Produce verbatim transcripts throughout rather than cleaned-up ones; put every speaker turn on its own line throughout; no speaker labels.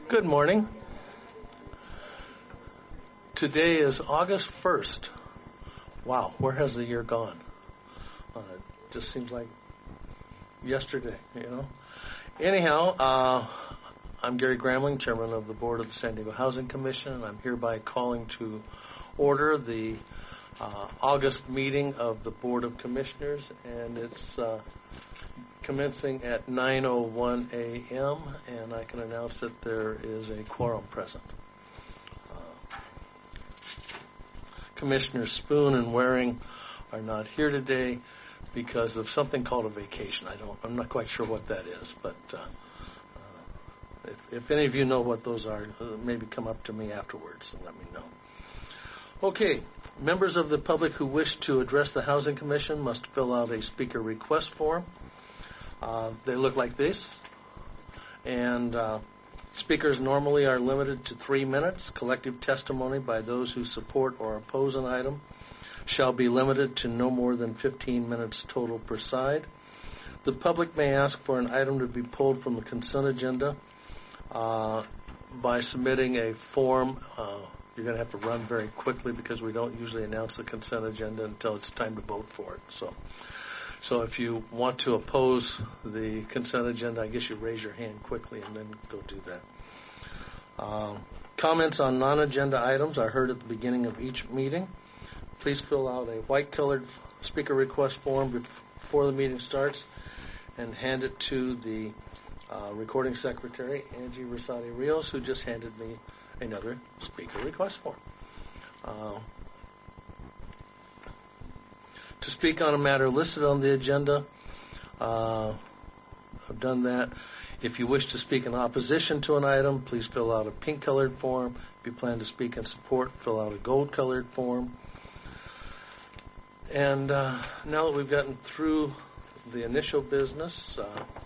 Good morning. Today is August first. Wow, where has the year gone? Uh, it just seems like yesterday, you know. Anyhow, uh, I'm Gary Gramling, Chairman of the Board of the San Diego Housing Commission, and I'm hereby calling to order the uh, August meeting of the Board of Commissioners, and it's uh, commencing at nine oh one a.m., and I can announce that there is a quorum present. Uh, Commissioners Spoon and Waring are not here today because of something called a vacation. I don't, I'm not quite sure what that is, but uh, uh, if, if any of you know what those are, uh, maybe come up to me afterwards and let me know. Okay, members of the public who wish to address the Housing Commission must fill out a speaker request form. Uh, they look like this, and uh, speakers normally are limited to three minutes. Collective testimony by those who support or oppose an item shall be limited to no more than fifteen minutes total per side. The public may ask for an item to be pulled from the consent agenda uh, by submitting a form. Uh, you're going to have to run very quickly because we don't usually announce the consent agenda until it's time to vote for it. So. So if you want to oppose the consent agenda, I guess you raise your hand quickly and then go do that. Uh, comments on non-agenda items are heard at the beginning of each meeting. Please fill out a white-colored speaker request form before the meeting starts and hand it to the uh, recording secretary, Angie Rosati Rios, who just handed me another speaker request form. Uh, To speak on a matter listed on the agenda, uh, I've done that. If you wish to speak in opposition to an item, please fill out a pink-colored form. If you plan to speak in support, fill out a gold-colored form. And uh, now that we've gotten through the initial business, uh,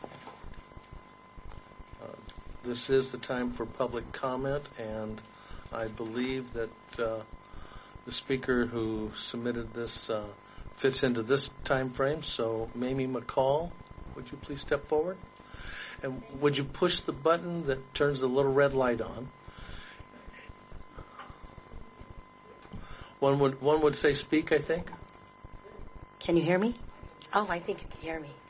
uh, this is the time for public comment, and I believe that uh, the speaker who submitted this uh, fits into this time frame. So, Mamie McCall, would you please step forward? And would you push the button that turns the little red light on? One would one would say speak, I think.
Can you hear me? Oh, I think you can hear me.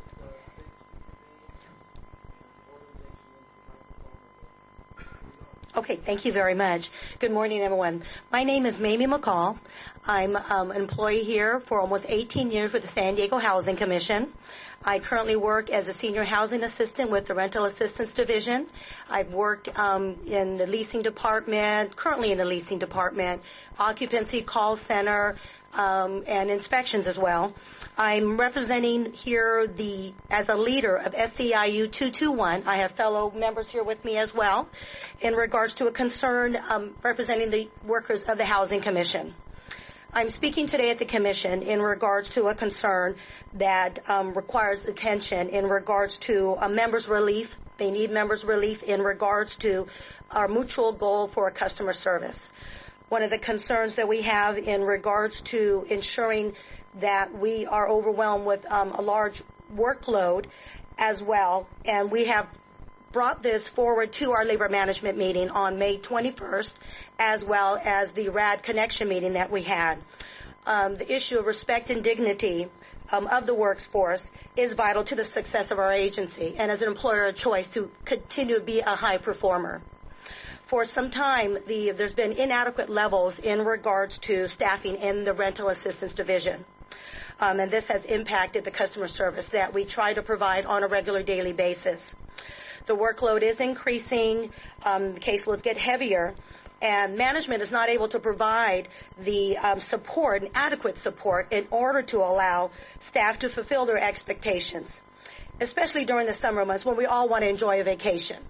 Okay, thank you very much. Good morning, everyone. My name is Mamie McCall. I'm um, an employee here for almost eighteen years with the San Diego Housing Commission. I currently work as a senior housing assistant with the Rental Assistance Division. I've worked um, in the leasing department, currently in the leasing department, occupancy call center, um, and inspections as well. I'm representing here the as a leader of S C I U two two one. I have fellow members here with me as well in regards to a concern um, representing the workers of the Housing Commission. I'm speaking today at the Commission in regards to a concern that um, requires attention in regards to a members' relief. They need members' relief in regards to our mutual goal for customer service. One of the concerns that we have in regards to ensuring that we are overwhelmed with um, a large workload as well, and we have brought this forward to our labor management meeting on May twenty-first, as well as the R A D connection meeting that we had. Um, the issue of respect and dignity um, of the workforce is vital to the success of our agency, and as an employer of choice to continue to be a high performer. For some time, the, there's been inadequate levels in regards to staffing in the Rental Assistance Division. Um, and this has impacted the customer service that we try to provide on a regular daily basis. The workload is increasing, um, the caseloads get heavier, and management is not able to provide the um, support and adequate support in order to allow staff to fulfill their expectations, especially during the summer months when we all want to enjoy a vacation.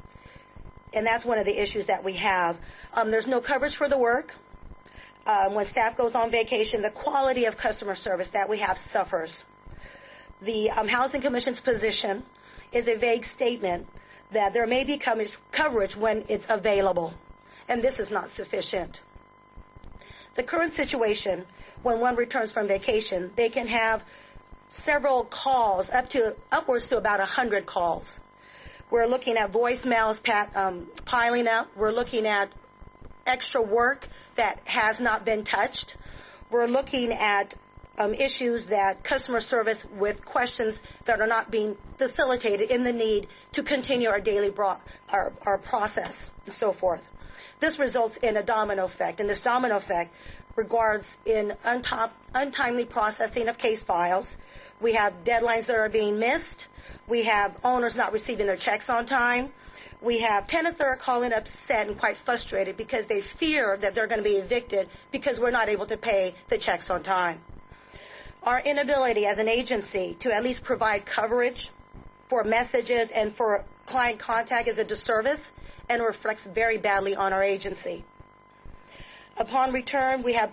And that's one of the issues that we have. Um, there's no coverage for the work. Um, when staff goes on vacation, the quality of customer service that we have suffers. The um, Housing Commission's position is a vague statement that there may be coverage when it's available, and this is not sufficient. The current situation, when one returns from vacation, they can have several calls, up to upwards to about one hundred calls. We're looking at voicemails pat, um, piling up. We're looking at extra work that has not been touched. We're looking at um, issues that customer service with questions that are not being facilitated in the need to continue our daily bro- our, our process and so forth. This results in a domino effect, and this domino effect regards in untop, untimely processing of case files. We have deadlines that are being missed. We have owners not receiving their checks on time. We have tenants that are calling upset and quite frustrated because they fear that they're going to be evicted because we're not able to pay the checks on time. Our inability as an agency to at least provide coverage for messages and for client contact is a disservice and reflects very badly on our agency. Upon return, we have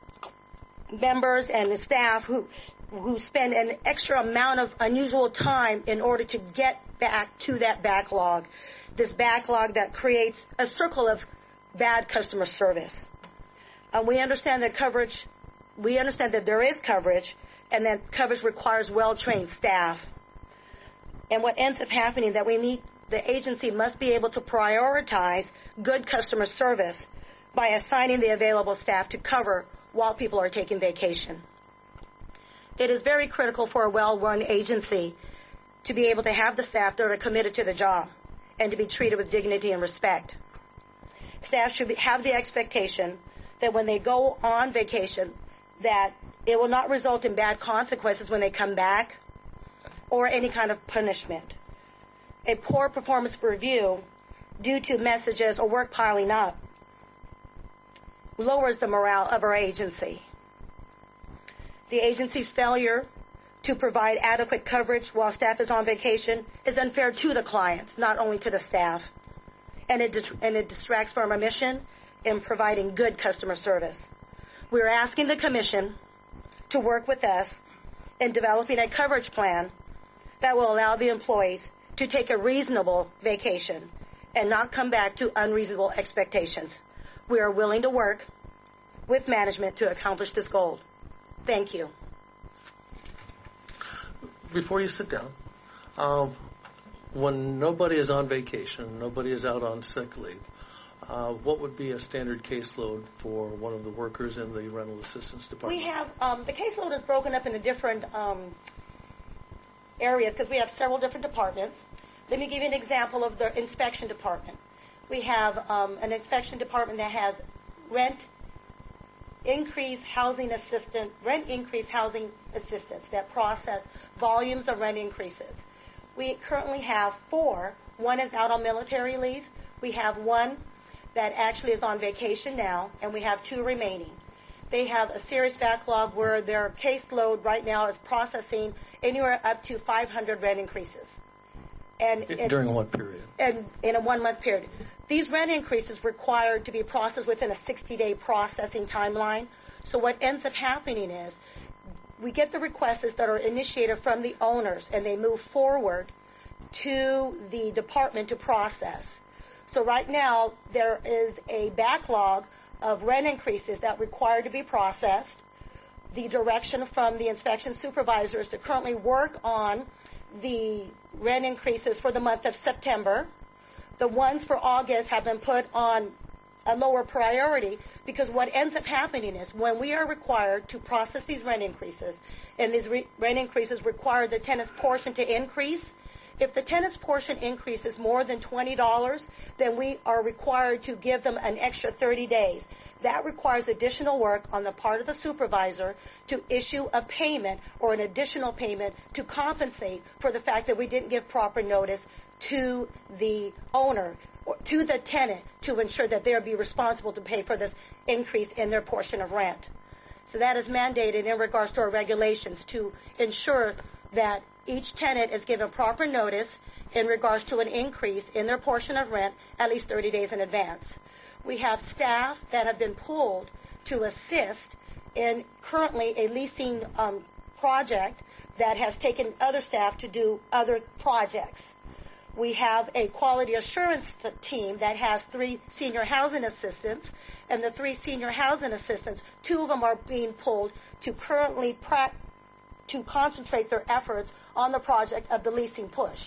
members and the staff who who spend an extra amount of unusual time in order to get back to that backlog, this backlog that creates a circle of bad customer service. Um, we understand that coverage, we understand that there is coverage, and that coverage requires well-trained staff. And what ends up happening that we need, the agency must be able to prioritize good customer service by assigning the available staff to cover while people are taking vacation. It is very critical for a well-run agency to be able to have the staff that are committed to the job and to be treated with dignity and respect. Staff should be, have the expectation that when they go on vacation, that it will not result in bad consequences when they come back or any kind of punishment. A poor performance review due to messages or work piling up lowers the morale of our agency. The agency's failure to provide adequate coverage while staff is on vacation is unfair to the clients, not only to the staff. And it, and it distracts from our mission in providing good customer service. We're asking the Commission to work with us in developing a coverage plan that will allow the employees to take a reasonable vacation and not come back to unreasonable expectations. We are willing to work with management to accomplish this goal. Thank you.
Before you sit down, um, when nobody is on vacation, nobody is out on sick leave, uh, what would be a standard caseload for one of the workers in the rental assistance department?
We have, um, the caseload is broken up into different um, areas because we have several different departments. Let me give you an example of the inspection department. We have um, an inspection department that has rent increase housing assistant, rent increase housing assistants that process volumes of rent increases. We currently have four. One is out on military leave. We have one that actually is on vacation now, and we have two remaining. They have a serious backlog where their caseload right now is processing anywhere up to five hundred rent increases. And
during what period?
And in a one-month period. These rent increases required to be processed within a sixty-day processing timeline. So what ends up happening is we get the requests that are initiated from the owners, and they move forward to the department to process. So right now there is a backlog of rent increases that require to be processed. The direction from the inspection supervisors to currently work on the rent increases for the month of September. The ones for August have been put on a lower priority because what ends up happening is when we are required to process these rent increases, and these re- rent increases require the tenant's portion to increase, if the tenant's portion increases more than twenty dollars, then we are required to give them an extra thirty days. That requires additional work on the part of the supervisor to issue a payment or an additional payment to compensate for the fact that we didn't give proper notice to the owner or to the tenant to ensure that they'll be responsible to pay for this increase in their portion of rent. So that is mandated in regards to our regulations to ensure that each tenant is given proper notice in regards to an increase in their portion of rent at least thirty days in advance. We have staff that have been pulled to assist in currently a leasing um, project that has taken other staff to do other projects. We have a quality assurance team that has three senior housing assistants, and the three senior housing assistants, two of them are being pulled to currently pra- to concentrate their efforts on the project of the leasing push.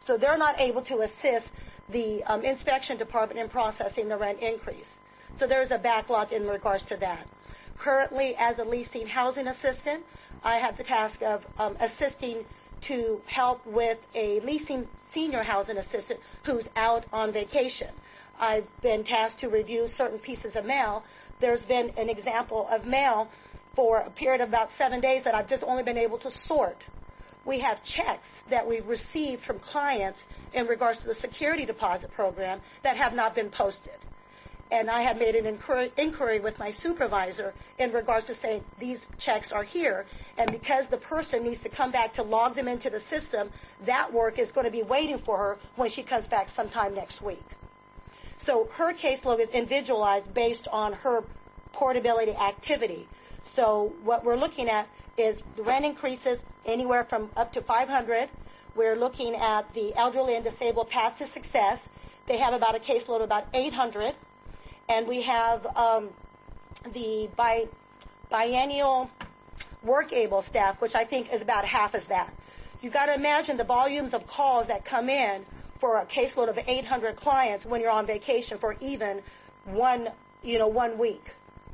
So they're not able to assist the um, inspection department in processing the rent increase. So there's a backlog in regards to that. Currently, as a leasing housing assistant, I have the task of um, assisting to help with a leasing senior housing assistant who's out on vacation. I've been tasked to review certain pieces of mail. There's been an example of mail for a period of about seven days that I've just only been able to sort. We have checks that we've received from clients in regards to the security deposit program that have not been posted. And I have made an inquiry, inquiry with my supervisor in regards to saying these checks are here. And because the person needs to come back to log them into the system, that work is going to be waiting for her when she comes back sometime next week. So her caseload is individualized based on her portability activity. So what we're looking at is the rent increases anywhere from up to five hundred. We're looking at the elderly and disabled path to success. They have about a caseload of about eight hundred. And we have um, the bi- biennial work-able staff, which I think is about half as that. You've got to imagine the volumes of calls that come in for a caseload of eight hundred clients when you're on vacation for even one, you know, one week.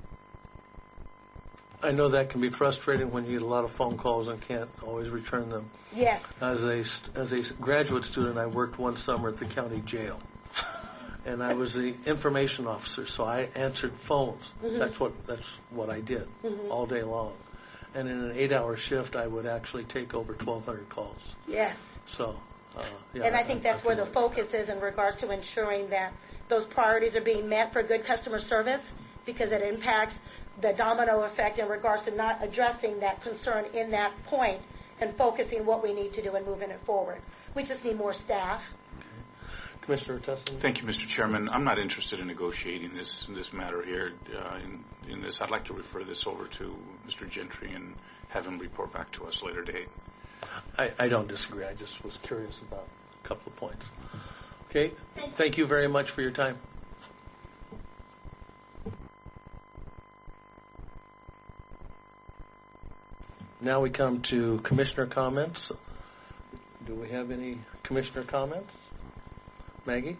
I know that can be frustrating when you get a lot of phone calls and can't always return them.
Yes.
As a, as a graduate student, I worked one summer at the county jail. And I was the information officer, so I answered phones. Mm-hmm. That's what that's what I did mm-hmm. all day long. And in an eight-hour shift, I would actually take over twelve hundred calls.
Yes.
So, uh, yeah.
And I think
I,
that's
I
where the focus is in regards to ensuring that those priorities are being met for good customer service, because it impacts the domino effect in regards to not addressing that concern in that point and focusing what we need to do and moving it forward. We just need more staff.
Commissioner Tessin.
Thank you, Mister Chairman. I'm not interested in negotiating this this matter here. Uh, in, in this, I'd like to refer this over to Mister Gentry and have him report back to us later date.
I, I don't disagree. I just was curious about a couple of points. Okay. Thank you very much for your time. Now we come to commissioner comments. Do we have any commissioner comments? Maggie?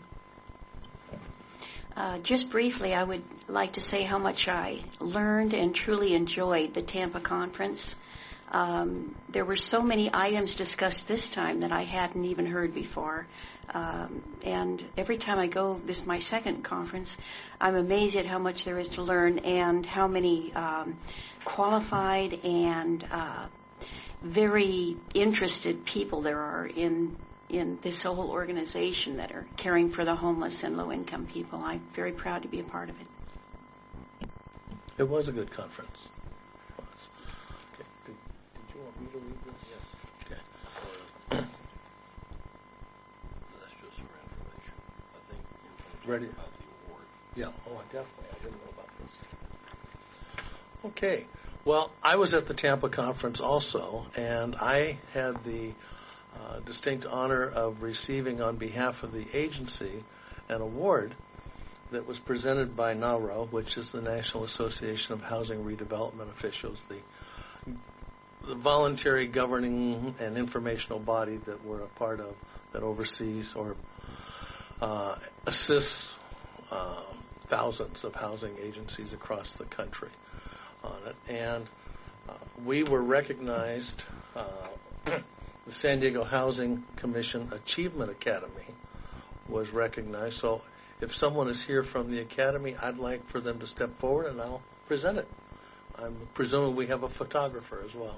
Uh, just briefly, I would like to say how much I learned and truly enjoyed the Tampa conference. Um, there were so many items discussed this time that I hadn't even heard before. Um, and every time I go, this is my second conference, I'm amazed at how much there is to learn and how many um, qualified and uh, very interested people there are in in this whole organization that are caring for the homeless and low-income people. I'm very proud to be a part of it.
It was a good conference. It was. Okay. Did, did you want me to read this?
Yes.
Okay.
Uh, that's just for information. I think you're
Ready?
about the award.
Yeah. Oh, definitely. I didn't know about this. Okay. Well, I was at the Tampa conference also, and I had the Uh, distinct honor of receiving on behalf of the agency an award that was presented by NAHRO, which is the National Association of Housing Redevelopment Officials, the, the voluntary governing and informational body that we're a part of that oversees or uh, assists uh, thousands of housing agencies across the country on it. And uh, we were recognized uh, the San Diego Housing Commission Achievement Academy was recognized. So if someone is here from the Academy, I'd like for them to step forward and I'll present it. I'm presuming we have a photographer as well.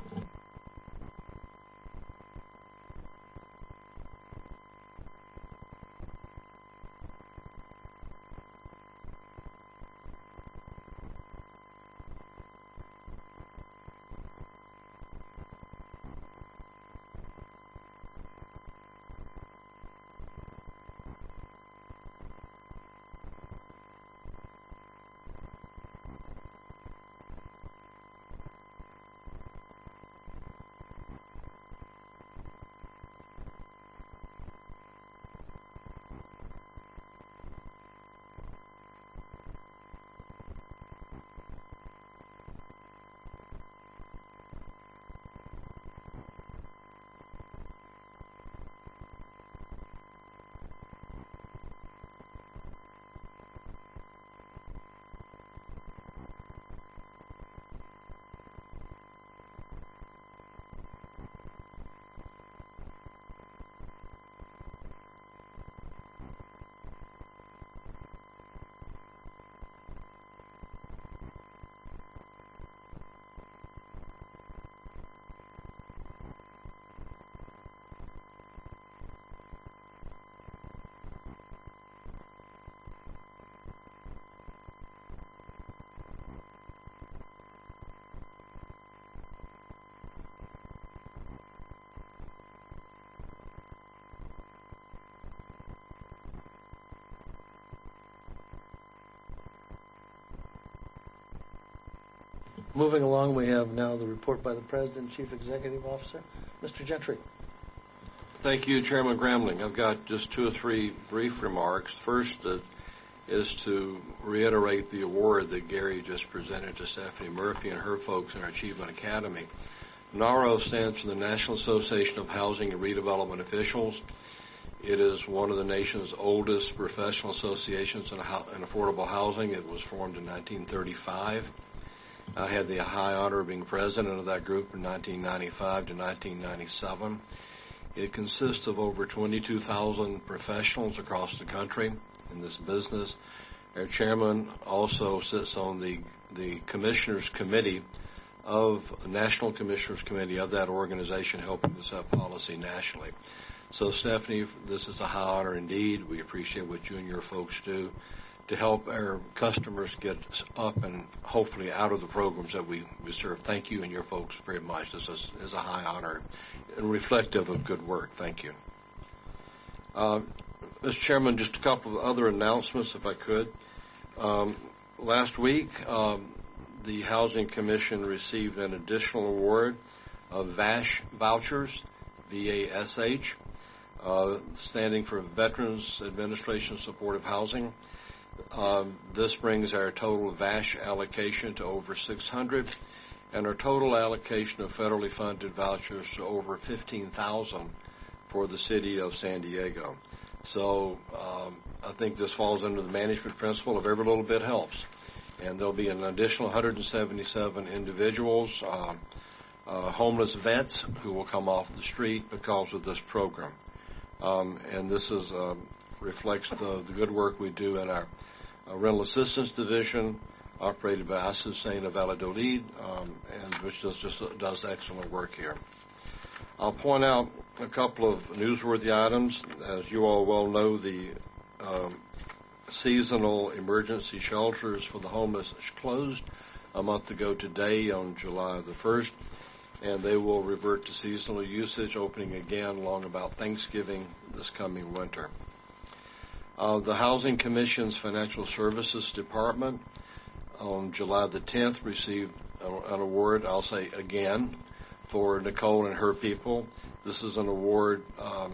moving along, we have now the report by the President and Chief Executive Officer, Mister Gentry.
Thank you, Chairman Gramling. I've got just two or three brief remarks. First uh, is to reiterate the award that Gary just presented to Stephanie Murphy and her folks in our Achievement Academy. NARO stands for the National Association of Housing and Redevelopment Officials. It is one of the nation's oldest professional associations in, in affordable housing. It was formed in nineteen thirty-five. I had the high honor of being president of that group from nineteen ninety-five to nineteen ninety-seven. It consists of over twenty-two thousand professionals across the country in this business. Our chairman also sits on the, the Commissioners Committee of National Commissioners Committee of that organization, helping to set policy nationally. So, Stephanie, this is a high honor indeed. We appreciate what you and your folks do to help our customers get up and hopefully out of the programs that we, we serve. Thank you and your folks very much. This is, is a high honor and reflective of good work. Thank you. Uh, Mister Chairman, just a couple of other announcements, if I could. Um, last week, um, the Housing Commission received an additional award of VASH vouchers, V A S H, uh, standing for Veterans Administration Supportive Housing. Um, this brings our total VASH allocation to over six hundred, and our total allocation of federally funded vouchers to over fifteen thousand for the city of San Diego. So um, I think this falls under the management principle of every little bit helps. And there'll be an additional one hundred seventy-seven individuals, uh, uh, homeless vets, who will come off the street because of this program. Um, and this is uh, reflects the, the good work we do in our uh, rental assistance division, operated by Azucena Valladolid, um, and which does just does excellent work here. I'll point out a couple of newsworthy items. As you all well know, the um, seasonal emergency shelters for the homeless closed a month ago today on July the first, and they will revert to seasonal usage, opening again along about Thanksgiving this coming winter. Uh, the Housing Commission's Financial Services Department on July the tenth received an award, I'll say again, for Nicole and her people. This is an award um,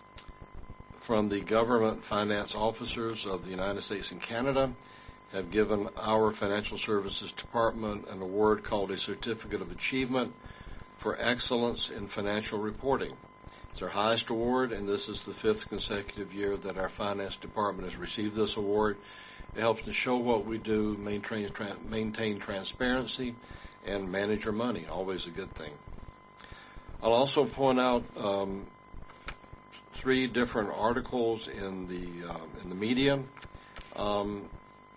from the government finance officers of the United States and Canada, have given our Financial Services Department an award called a Certificate of Achievement for Excellence in Financial Reporting. It's our highest award, and this is the fifth consecutive year that our Finance Department has received this award. It helps to show what we do, maintain, tra- maintain transparency, and manage our money, always a good thing. I'll also point out um, three different articles in the uh, in the media, um,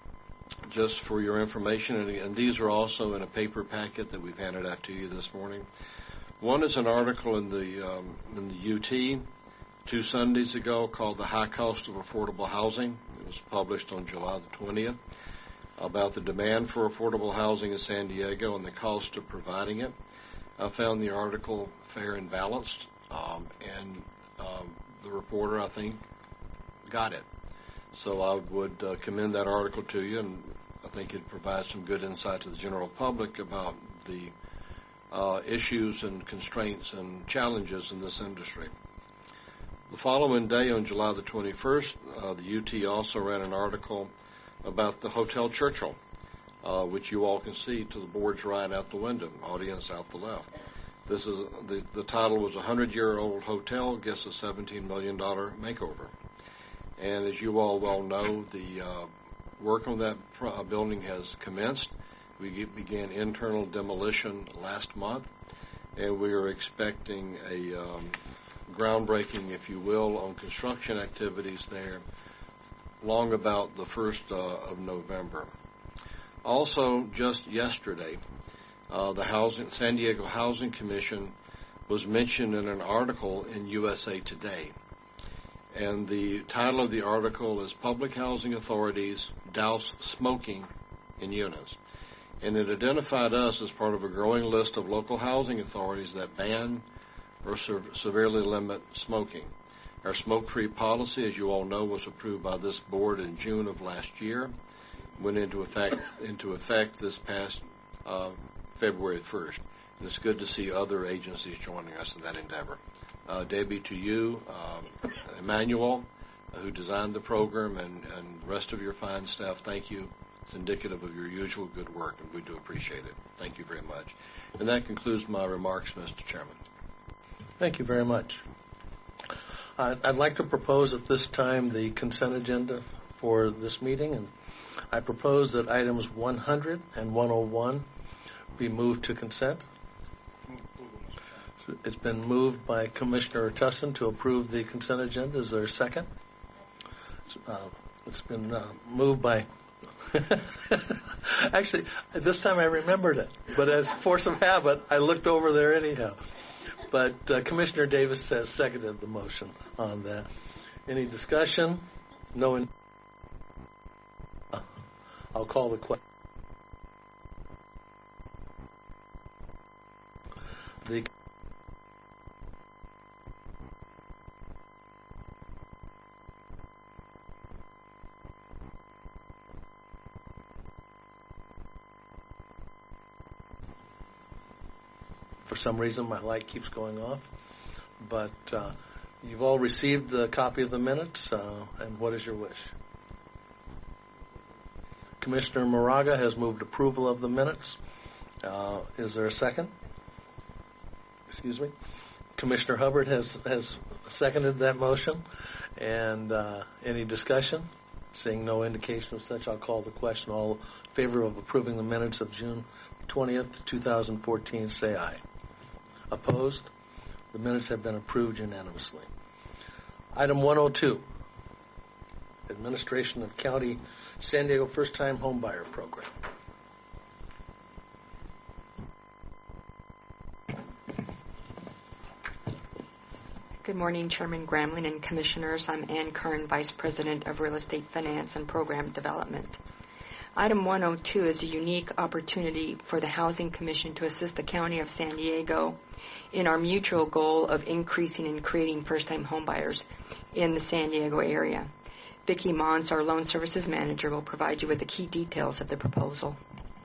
just for your information, and, and these are also in a paper packet that we've handed out to you this morning. One is an article in the um, in the U T two Sundays ago called "The High Cost of Affordable Housing." It was published on July the twentieth, about the demand for affordable housing in San Diego and the cost of providing it. I found the article fair and balanced, um, and um, the reporter, I think, got it. So I would uh, commend that article to you, and I think it provides some good insight to the general public about the uh, issues and constraints and challenges in this industry. The following day, on July the twenty-first, uh, the U T also ran an article about the Hotel Churchill, uh, which you all can see to the boards right out the window, audience out the left. This is the, the title was a hundred-year-old hotel gets a seventeen million dollars makeover. And as you all well know, the uh, work on that pro- building has commenced. We get, began internal demolition last month, and we are expecting a um, groundbreaking, if you will, on construction activities there long about the first uh, of November. Also, just yesterday, uh, the Housing, San Diego Housing Commission was mentioned in an article in U S A Today. And the title of the article is Public Housing Authorities Douse Smoking in Units. And it identified us as part of a growing list of local housing authorities that ban or se- severely limit smoking. Our smoke-free policy, as you all know, was approved by this board in June of last year, went into effect, into effect this past uh, February first. And it's good to see other agencies joining us in that endeavor. Uh, Debbie, to you, um, Emmanuel, uh, who designed the program, and, and the rest of your fine staff, thank you. It's indicative of your usual good work, and we do appreciate it. Thank you very much. And that concludes my remarks, Mister Chairman.
Thank you very much. Uh, I'd like to propose at this time the consent agenda for this meeting, and I propose that items one hundred and one oh one be moved to consent. It's been moved by Commissioner Tussin to approve the consent agenda. Is there a second? Uh, it's been uh, moved by... Actually, this time I remembered it, but as force of habit, I looked over there anyhow. But uh, Commissioner Davis has seconded the motion on that. Any discussion? No. In- I'll call the question. The For some reason, my light keeps going off. But uh, you've all received a copy of the minutes, uh, and what is your wish? Commissioner Moraga has moved approval of the minutes. Uh, is there a second? Excuse me. Commissioner Hubbard has, has seconded that motion. And uh, any discussion? Seeing no indication of such, I'll call the question. All in favor of approving the minutes of June twentieth, twenty fourteen, say aye. Opposed? The minutes have been approved unanimously. Item one oh two, Administration of County San Diego First-Time Homebuyer Program.
Good morning, Chairman Gramling and Commissioners. I'm Ann Kern, Vice President of Real Estate Finance and Program Development. Item one oh two is a unique opportunity for the Housing Commission to assist the County of San Diego in our mutual goal of increasing and creating first-time homebuyers in the San Diego area. Vicki Mons, our Loan Services Manager, will provide you with the key details of the proposal.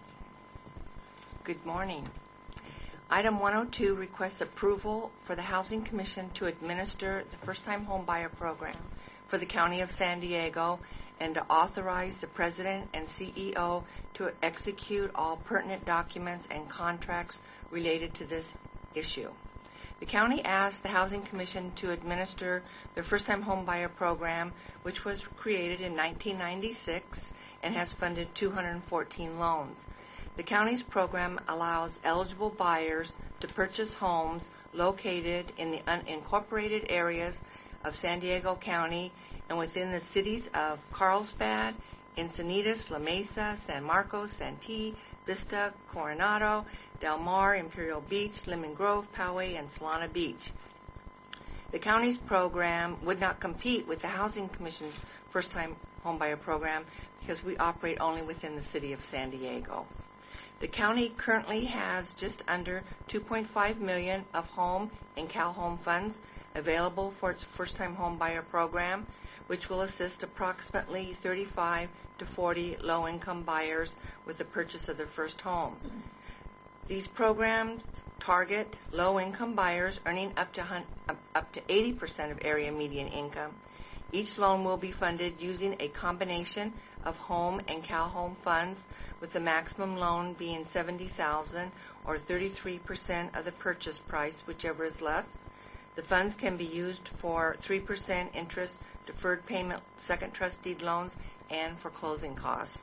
Good morning. Item one oh two requests approval for the Housing Commission to administer the First-Time Homebuyer Program for the County of San Diego and to authorize the President and C E O to execute all pertinent documents and contracts related to this issue. The county asked the Housing Commission to administer the First-Time Homebuyer Program, which was created in nineteen ninety-six and has funded two hundred fourteen loans. The county's program allows eligible buyers to purchase homes located in the unincorporated areas of San Diego County and within the cities of Carlsbad, Encinitas, La Mesa, San Marcos, Santee, Vista, Coronado, Del Mar, Imperial Beach, Lemon Grove, Poway, and Solana Beach. The county's program would not compete with the Housing Commission's First-Time Homebuyer Program because we operate only within the city of San Diego. The county currently has just under two point five million dollars of home and Cal Home funds available for its First-Time Homebuyer Program, which will assist approximately thirty-five to forty low-income buyers with the purchase of their first home. These programs target low-income buyers earning up to up to eighty percent of area median income. Each loan will be funded using a combination of home and Cal Home funds, with the maximum loan being seventy thousand dollars or thirty-three percent of the purchase price, whichever is less. The funds can be used for three percent interest, deferred payment, second trust deed loans, and for closing costs.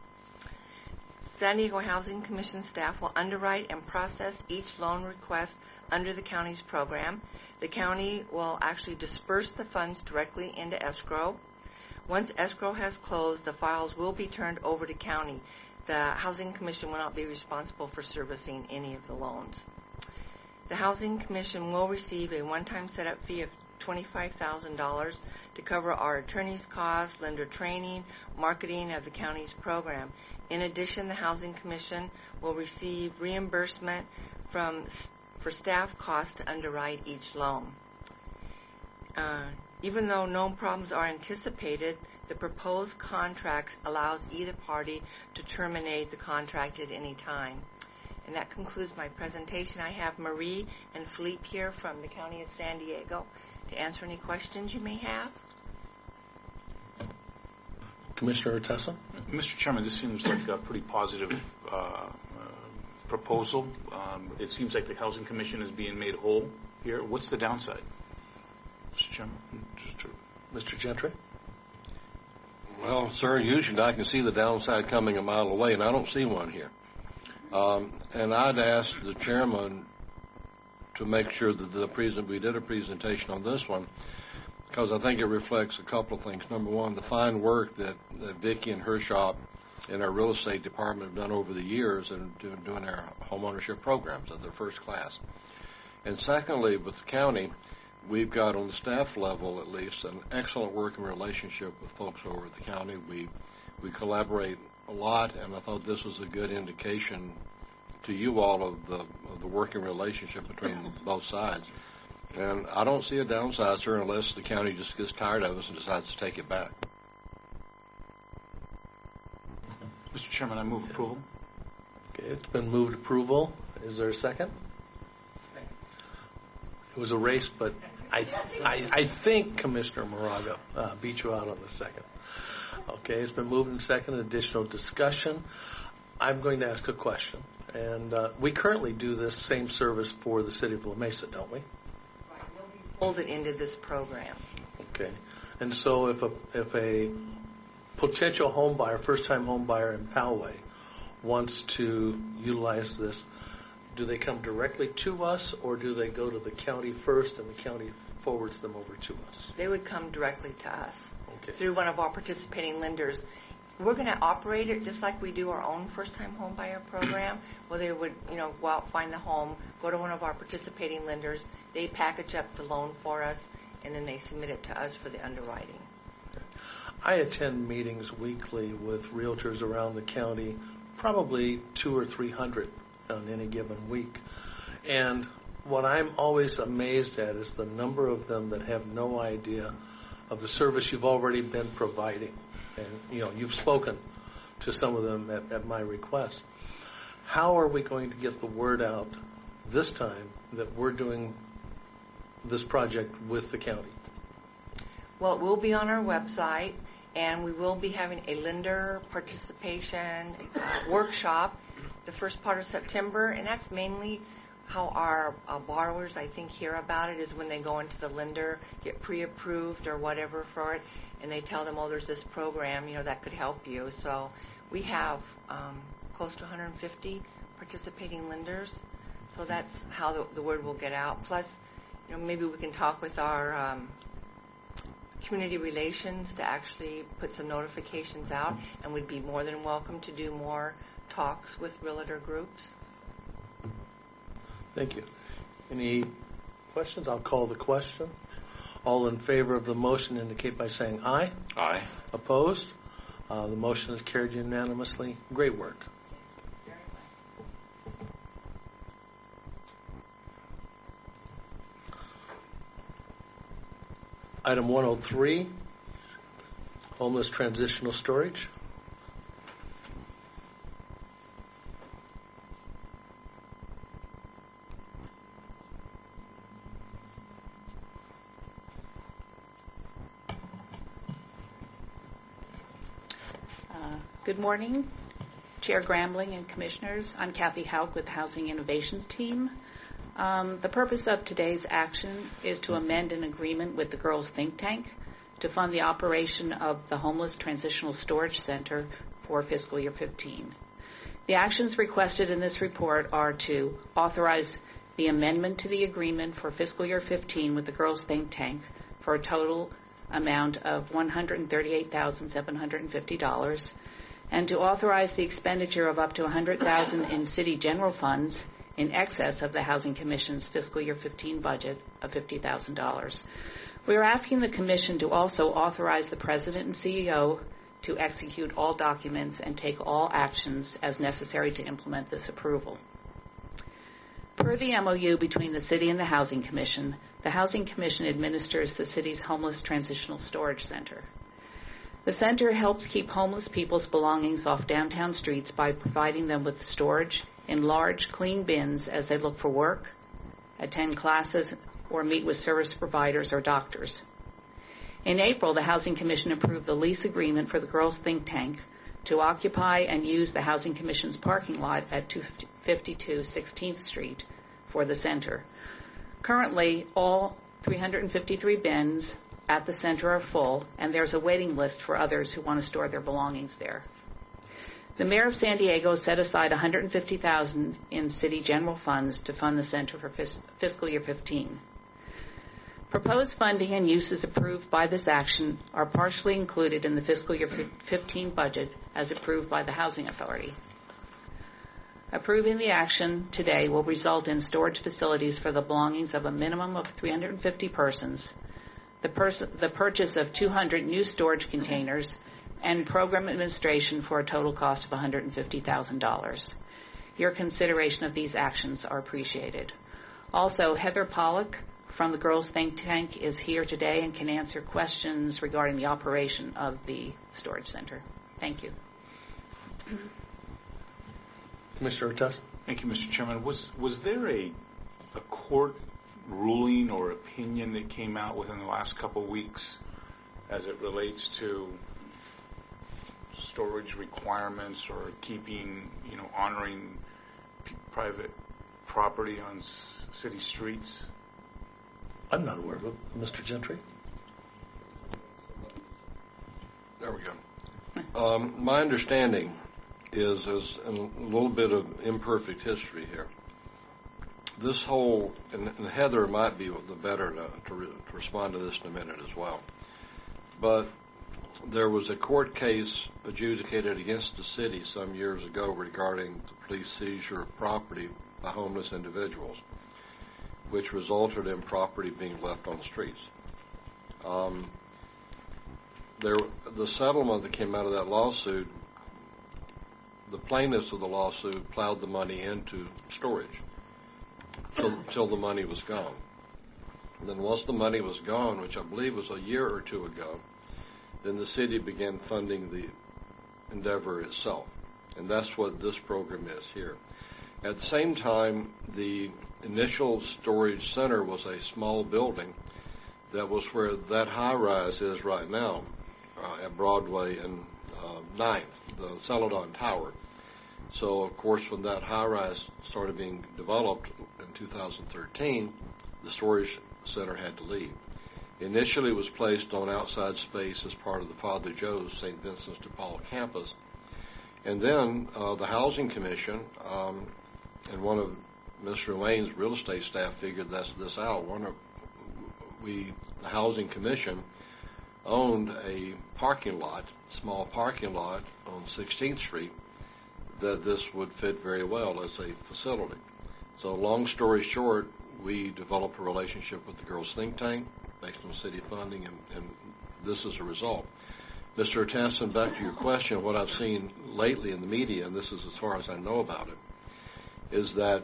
San Diego Housing Commission staff will underwrite and process each loan request under the county's program. The county will actually disperse the funds directly into escrow. Once escrow has closed, the files will be turned over to county. The Housing Commission will not be responsible for servicing any of the loans. The Housing Commission will receive a one-time setup fee of twenty-five thousand dollars to cover our attorney's costs, lender training, marketing of the county's program. In addition, the Housing Commission will receive reimbursement from for staff costs to underwrite each loan. Uh, even though no problems are anticipated, the proposed contracts allows either party to terminate the contract at any time. And that concludes my presentation. I have Marie and Philippe here from the County of San Diego to answer any questions you may have.
Commissioner Tessa?
Mister Chairman, this seems like a pretty positive uh, uh, proposal. Um, it seems like the Housing Commission is being made whole here. What's the downside, Mister Chairman? Just to
Mister Gentry?
Well, sir, usually I can see the downside coming a mile away, and I don't see one here. Um, and I'd ask the chairman to make sure that the present we did a presentation on this one, because I think it reflects a couple of things. Number one, the fine work that, that Vicki and her shop and our real estate department have done over the years and doing, doing our home ownership programs at their first class. And secondly, with the county, we've got on the staff level at least an excellent working relationship with folks over at the county. We we collaborate a lot, and I thought this was a good indication to you all of the of the working relationship between both sides. And I don't see a downside, sir, unless the county just gets tired of us and decides to take it back.
Mister Chairman, I move approval.
Okay, it's been moved approval. Is there a second? It was a race, but I I, I think Commissioner Moraga uh, beat you out on the second. Okay, it's been moved and seconded. Additional discussion. I'm going to ask a question. And uh, we currently do this same service for the city of La Mesa, don't we?
Right. Nobody's folded into this program.
Okay. And so if a if a potential home buyer, first-time home buyer in Poway wants to utilize this, do they come directly to us, or do they go to the county first and the county forwards them over to us?
They would come directly to us
Okay.
through one of our participating lenders. We're going to operate it just like we do our own first-time home buyer program, where they would, you know, go out, find the home, go to one of our participating lenders, they package up the loan for us, and then they submit it to us for the underwriting.
I attend meetings weekly with realtors around the county, probably two or three hundred on any given week. And what I'm always amazed at is the number of them that have no idea of the service you've already been providing. And, you know, you've spoken to some of them at, at my request. How are we going to get the word out this time that we're doing this project with the county?
Well, it will be on our website, and we will be having a lender participation uh, workshop the first part of September, and that's mainly how our uh, borrowers, I think, hear about it is when they go into the lender, get pre-approved or whatever for it, and they tell them, oh, there's this program, you know, that could help you. So we have um, close to one hundred fifty participating lenders, so that's how the, the word will get out. Plus, you know, maybe we can talk with our um, community relations to actually put some notifications out, and we'd be more than welcome to do more talks with realtor groups.
Thank you. Any questions? I'll call the question. All in favor of the motion indicate by saying aye.
Aye.
Opposed? Uh, the motion is carried unanimously. Great work. Item one oh three, homeless transitional storage.
Good morning, Chair Grambling and Commissioners. I'm Kathy Hauk with the Housing Innovations Team. Um, the purpose of today's action is to amend an agreement with the Girls Think Tank to fund the operation of the Homeless Transitional Storage Center for fiscal year fifteen. The actions requested in this report are to authorize the amendment to the agreement for fiscal year fifteen with the Girls Think Tank for a total amount of one hundred thirty-eight thousand seven hundred fifty dollars, and to authorize the expenditure of up to one hundred thousand dollars in city general funds in excess of the Housing Commission's fiscal year fifteen budget of fifty thousand dollars. We are asking the Commission to also authorize the President and C E O to execute all documents and take all actions as necessary to implement this approval. Per the M O U between the City and the Housing Commission, the Housing Commission administers the City's Homeless Transitional Storage Center. The center helps keep homeless people's belongings off downtown streets by providing them with storage in large, clean bins as they look for work, attend classes, or meet with service providers or doctors. In April, the Housing Commission approved the lease agreement for the Girls Think Tank to occupy and use the Housing Commission's parking lot at two fifty-two sixteenth Street for the center. Currently, all three hundred fifty-three bins at the center are full, and there's a waiting list for others who want to store their belongings there. The Mayor of San Diego set aside one hundred fifty thousand dollars in city general funds to fund the center for fis- fiscal year fifteen. Proposed funding and uses approved by this action are partially included in the fiscal year fifteen budget as approved by the Housing Authority. Approving the action today will result in storage facilities for the belongings of a minimum of three hundred fifty persons, the, pers- the purchase of two hundred new storage containers, and program administration for a total cost of one hundred fifty thousand dollars. Your consideration of these actions are appreciated. Also, Heather Pollack from the Girls Think Tank is here today and can answer questions regarding the operation of the storage center. Thank you.
Commissioner Ortiz?
Thank you, Mister Chairman. Was was there a a court ruling or opinion that came out within the last couple of weeks as it relates to storage requirements or keeping, you know, honoring p- private property on s- city streets?
I'm not aware of it. Mister Gentry?
There we go. Um, my understanding is, is a little bit of imperfect history here. This whole, and, and Heather might be the better to, to, re, to respond to this in a minute as well, but there was a court case adjudicated against the city some years ago regarding the police seizure of property by homeless individuals, which resulted in property being left on the streets. Um, there, the settlement that came out of that lawsuit, the plaintiffs of the lawsuit plowed the money into storage till, till the money was gone. And then once the money was gone, which I believe was a year or two ago, then the city began funding the endeavor itself. And that's what this program is here. At the same time, the initial storage center was a small building that was where that high-rise is right now uh, at Broadway and uh, ninth, the Celadon Tower. So, of course, when that high-rise started being developed in two thousand thirteen, the storage center had to leave. Initially, it was placed on outside space as part of the Father Joe's Saint Vincent de Paul campus. And then uh, the Housing Commission um, and one of Mister Wayne's real estate staff figured this, this out. One of we, the Housing Commission, owned a parking lot, small parking lot on sixteenth Street, that this would fit very well as a facility. So long story short, we developed a relationship with the Girls Think Tank based on city funding, and, and this is a result. Mister Tassin, back to your question, what I've seen lately in the media, and this is as far as I know about it, is that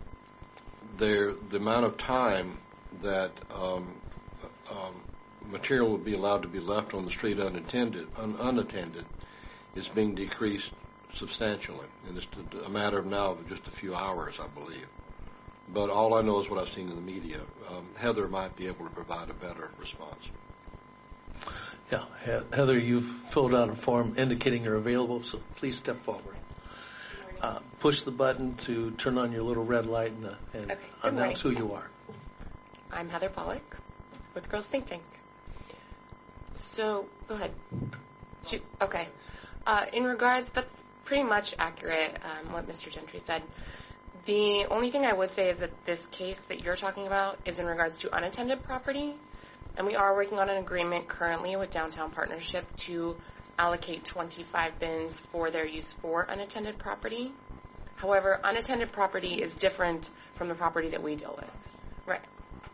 there, the amount of time that um, um, material would be allowed to be left on the street unattended, un- unattended is being decreased substantially. And it's a matter of now of just a few hours, I believe. But all I know is what I've seen in the media. Um, Heather might be able to provide a better response.
Yeah, he- Heather, you've filled out a form indicating you're available, so please step forward. Uh, push the button to turn on your little red light and, uh, and
Okay.
announce who you are.
I'm Heather Pollack with Girls Think Tank. So, go ahead. Shoot. Okay. Uh, in regards, that's pretty much accurate, um, what Mister Gentry said. The only thing I would say is that this case that you're talking about is in regards to unattended property, and we are working on an agreement currently with Downtown Partnership to allocate twenty-five bins for their use for unattended property. However, unattended property is different from the property that we deal with. Right.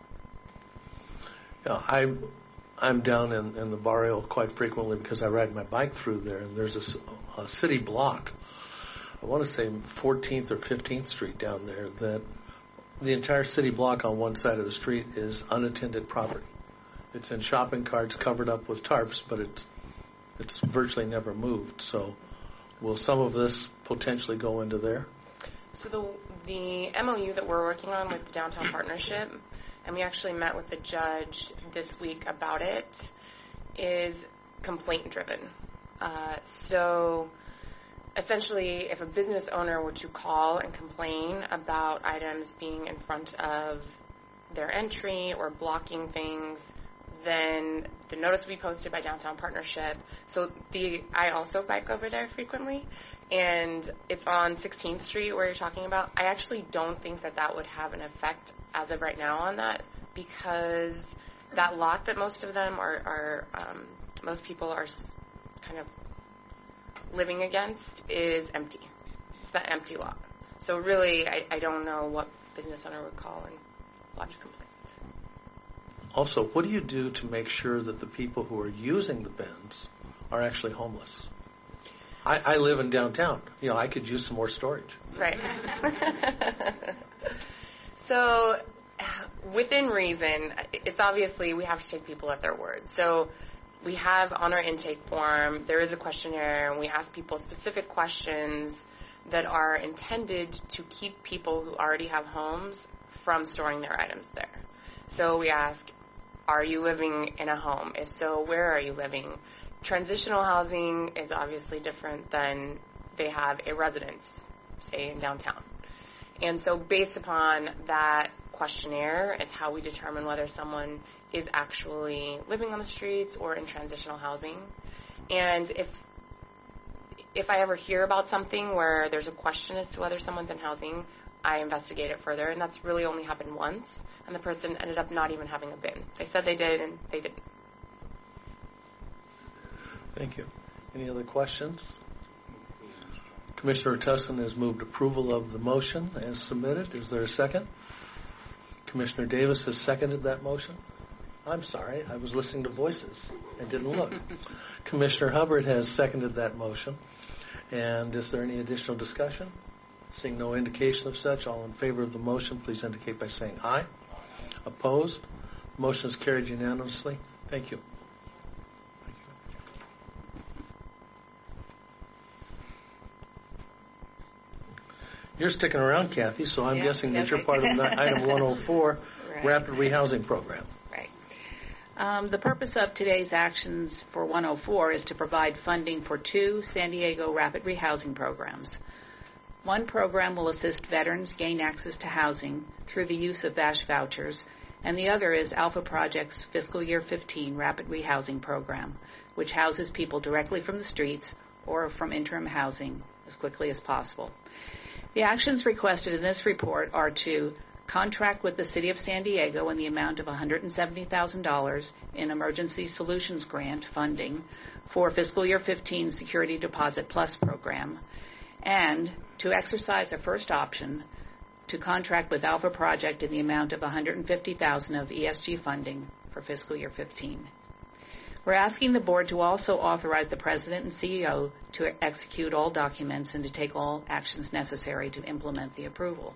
Yeah, I'm, I'm down in, in the barrio quite frequently because I ride my bike through there, and there's a, a city block, I want to say fourteenth or fifteenth Street down there, that the entire city block on one side of the street is unattended property. It's in shopping carts covered up with tarps, but it's it's virtually never moved. So will some of this potentially go into there?
So the the M O U that we're working on with the Downtown Partnership, and we actually met with the judge this week about it, is complaint driven. Uh, so essentially, if a business owner were to call and complain about items being in front of their entry or blocking things, then the notice will be posted by Downtown Partnership. So the I also bike over there frequently, and it's on sixteenth Street where you're talking about. I actually don't think that that would have an effect as of right now on that, because that lot that most of them are, are um, most people are kind of living against is empty. It's that empty lot. So really, I, I don't know what business owner would call and lodge a complaint.
Also, what do you do to make sure that the people who are using the bins are actually homeless? I, I live in downtown. You know, I could use some more storage.
Right. So, within reason, it's obviously we have to take people at their word. So, we have on our intake form, there is a questionnaire, and we ask people specific questions that are intended to keep people who already have homes from storing their items there. So we ask, are you living in a home? If so, where are you living? Transitional housing is obviously different than they have a residence, say, in downtown. And so based upon that questionnaire is how we determine whether someone is actually living on the streets or in transitional housing. And if if I ever hear about something where there's a question as to whether someone's in housing, I investigate it further, and that's really only happened once, and the person ended up not even having a bin. They said they did, and they didn't.
Thank you. Any other questions? Commissioner Tussin has moved approval of the motion as submitted. Is there a second? Commissioner Davis has seconded that motion. I'm sorry, I was listening to voices and didn't look. Commissioner Hubbard has seconded that motion. And is there any additional discussion? Seeing no indication of such, all in favor of the motion, please indicate by saying aye. Opposed? Motion is carried unanimously. Thank you. You're sticking around, Kathy, so I'm
Yeah,
guessing that
okay.
you're part of item one oh four,
Right.
Rapid Rehousing Program.
Right. Um, the purpose of today's actions for one oh four is to provide funding for two San Diego rapid rehousing programs. One program will assist veterans gain access to housing through the use of V A S H vouchers, and the other is Alpha Project's Fiscal Year fifteen Rapid Rehousing Program, which houses people directly from the streets or from interim housing as quickly as possible. The actions requested in this report are to contract with the City of San Diego in the amount of one hundred seventy thousand dollars in Emergency Solutions Grant funding for Fiscal Year fifteen Security Deposit Plus program, and to exercise a first option to contract with Alpha Project in the amount of one hundred fifty thousand dollars of E S G funding for Fiscal Year fifteen. We're asking the board to also authorize the President and C E O to execute all documents and to take all actions necessary to implement the approval.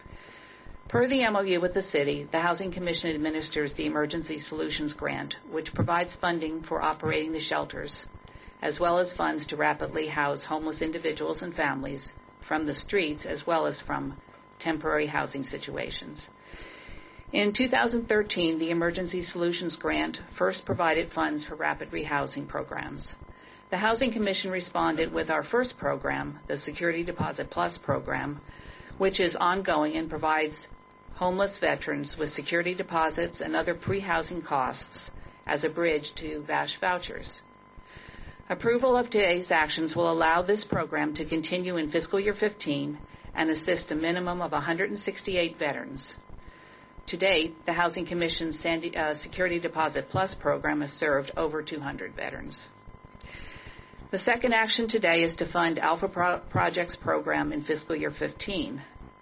Per the M O U with the City, the Housing Commission administers the Emergency Solutions Grant, which provides funding for operating the shelters, as well as funds to rapidly house homeless individuals and families from the streets as well as from temporary housing situations. In two thousand thirteen, the Emergency Solutions Grant first provided funds for rapid rehousing programs. The Housing Commission responded with our first program, the Security Deposit Plus program, which is ongoing and provides homeless veterans with security deposits and other pre-housing costs as a bridge to V A S H vouchers. Approval of today's actions will allow this program to continue in Fiscal Year fifteen and assist a minimum of one hundred sixty-eight veterans. To date, the Housing Commission's Sandy, uh, Security Deposit Plus program has served over two hundred veterans. The second action today is to fund Alpha Pro- Project's program in Fiscal Year fifteen.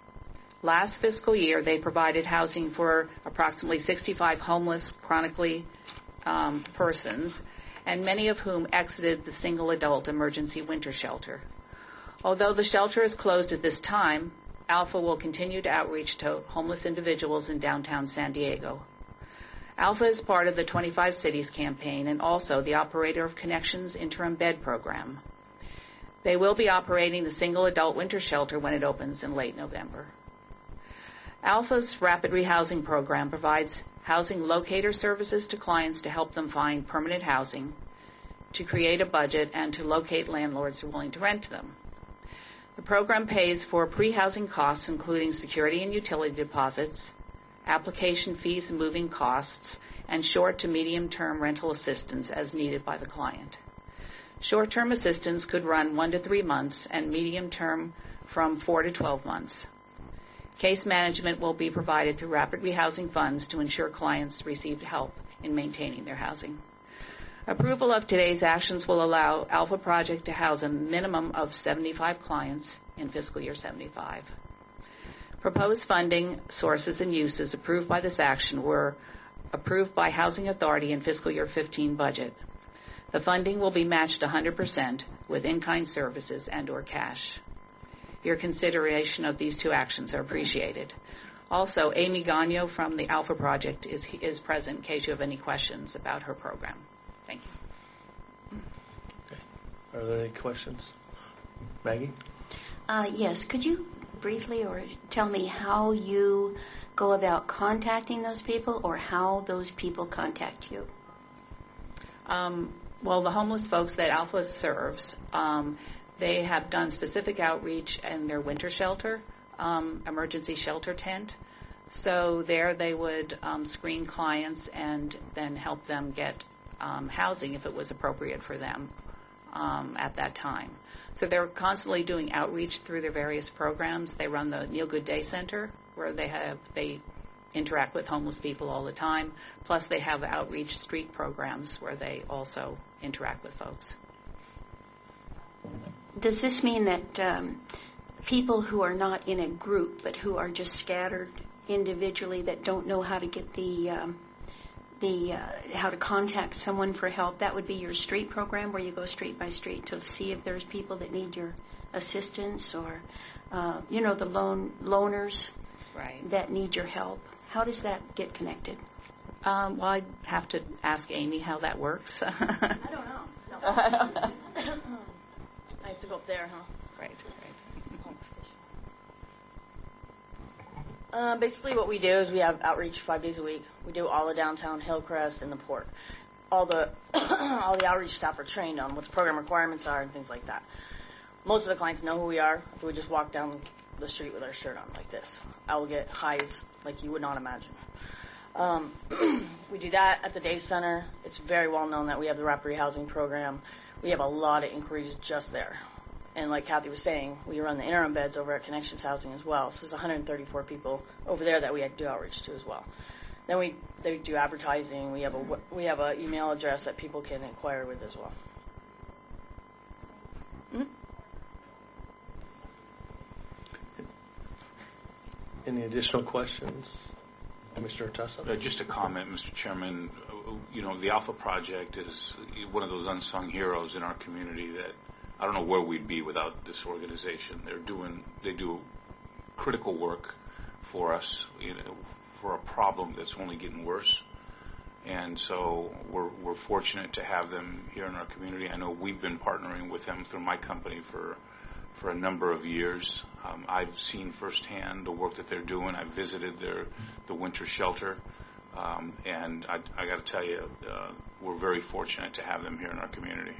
Last fiscal year, they provided housing for approximately sixty-five homeless, chronically um, persons, and many of whom exited the single adult emergency winter shelter. Although the shelter is closed at this time, Alpha will continue to outreach to homeless individuals in downtown San Diego. Alpha is part of the twenty-five Cities campaign and also the operator of Connections Interim Bed Program. They will be operating the single adult winter shelter when it opens in late November. Alpha's Rapid Rehousing Program provides housing locator services to clients to help them find permanent housing, to create a budget, and to locate landlords who are willing to rent to them. The program pays for pre-housing costs, including security and utility deposits, application fees and moving costs, and short to medium-term rental assistance as needed by the client. Short-term assistance could run one to three months and medium-term from four to twelve months. Case management will be provided through Rapid Rehousing funds to ensure clients receive help in maintaining their housing. Approval of today's actions will allow Alpha Project to house a minimum of seventy-five clients in fiscal year seventy-five. Proposed funding, sources, and uses approved by this action were approved by Housing Authority in fiscal year fifteen budget. The funding will be matched one hundred percent with in-kind services and or cash. Your consideration of these two actions are appreciated. Also, Amy Gagno from the Alpha Project is, is present in case you have any questions about her program. Thank you.
Okay. Are there any questions? Maggie?
Uh, yes. Could you briefly or tell me how you go about contacting those people or how those people contact you?
Um, well, the homeless folks that Alpha serves, um, they have done specific outreach in their winter shelter, um, emergency shelter tent. So there they would um, screen clients and then help them get um, housing if it was appropriate for them um, at that time. So they're constantly doing outreach through their various programs. They run the Neil Good Day Center, where they have they interact with homeless people all the time. Plus, they have outreach street programs where they also interact with folks.
Does this mean that um, people who are not in a group but who are just scattered individually that don't know how to get the um, the uh, how to contact someone for help, that would be your street program where you go street by street to see if there's people that need your assistance or uh, you know the lone loners
right.
that need your help? How does that get connected?
Um, well, I'd have to ask Amy how that works.
I don't know. No. I have to go up there, huh?
Right.
Uh, basically, what we do is we have outreach five days a week. We do all the downtown Hillcrest and the port. All the all the outreach staff are trained on what the program requirements are and things like that. Most of the clients know who we are. If we just walk down the street with our shirt on like this, I will get highs like you would not imagine. Um, we do that at the day center. It's very well known that we have the Rapid Rehousing program. We have a lot of inquiries just there. And like Kathy was saying, we run the interim beds over at Connections Housing as well. So there's one hundred thirty-four people over there that we do outreach to as well. Then we they do advertising. We have a we have an email address that people can inquire with as well. Mm-hmm.
Any additional questions? Mister Tussa?
Uh, just a comment, Mister Chairman. Uh, you know, the Alpha Project is one of those unsung heroes in our community that I don't know where we'd be without this organization. They're doing, they do critical work for us, you know, for a problem that's only getting worse. And so we're, we're fortunate to have them here in our community. I know we've been partnering with them through my company for for a number of years. Um, I've seen firsthand the work that they're doing. I've visited their the winter shelter, um, and I, I got to tell you, uh, we're very fortunate to have them here in our community.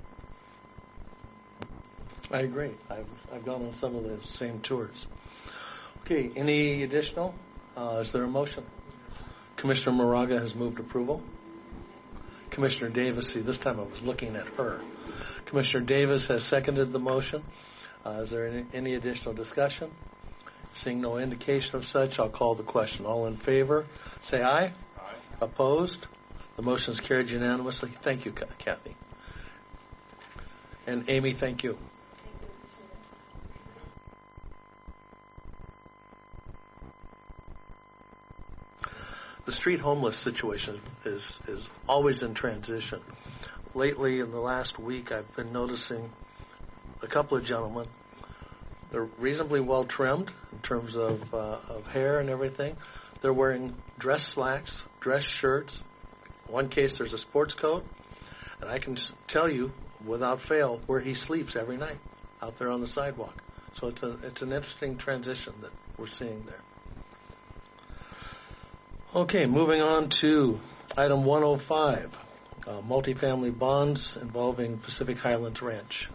I agree. I've I've gone on some of the same tours. Okay, any additional? Uh, is there a motion? Commissioner Moraga has moved approval. Commissioner Davis, see, this time I was looking at her. Commissioner Davis has seconded the motion. Uh, is there any, any additional discussion? Seeing no indication of such, I'll call the question. All in favor, say aye. Aye. Opposed? The motion is carried unanimously. Thank you, Kathy. And Amy, thank you. The street homeless situation is, is always in transition. Lately, in the last week, I've been noticing a couple of gentlemen. They're reasonably well trimmed in terms of, uh, of hair and everything, They're wearing dress slacks, dress shirts. In one case, there's a sports coat. And I can tell you, without fail, where he sleeps every night, out there on the sidewalk. So it's, a, it's an interesting transition that we're seeing there. Okay, moving on to item one oh five, uh, multifamily bonds involving Pacific Highlands Ranch.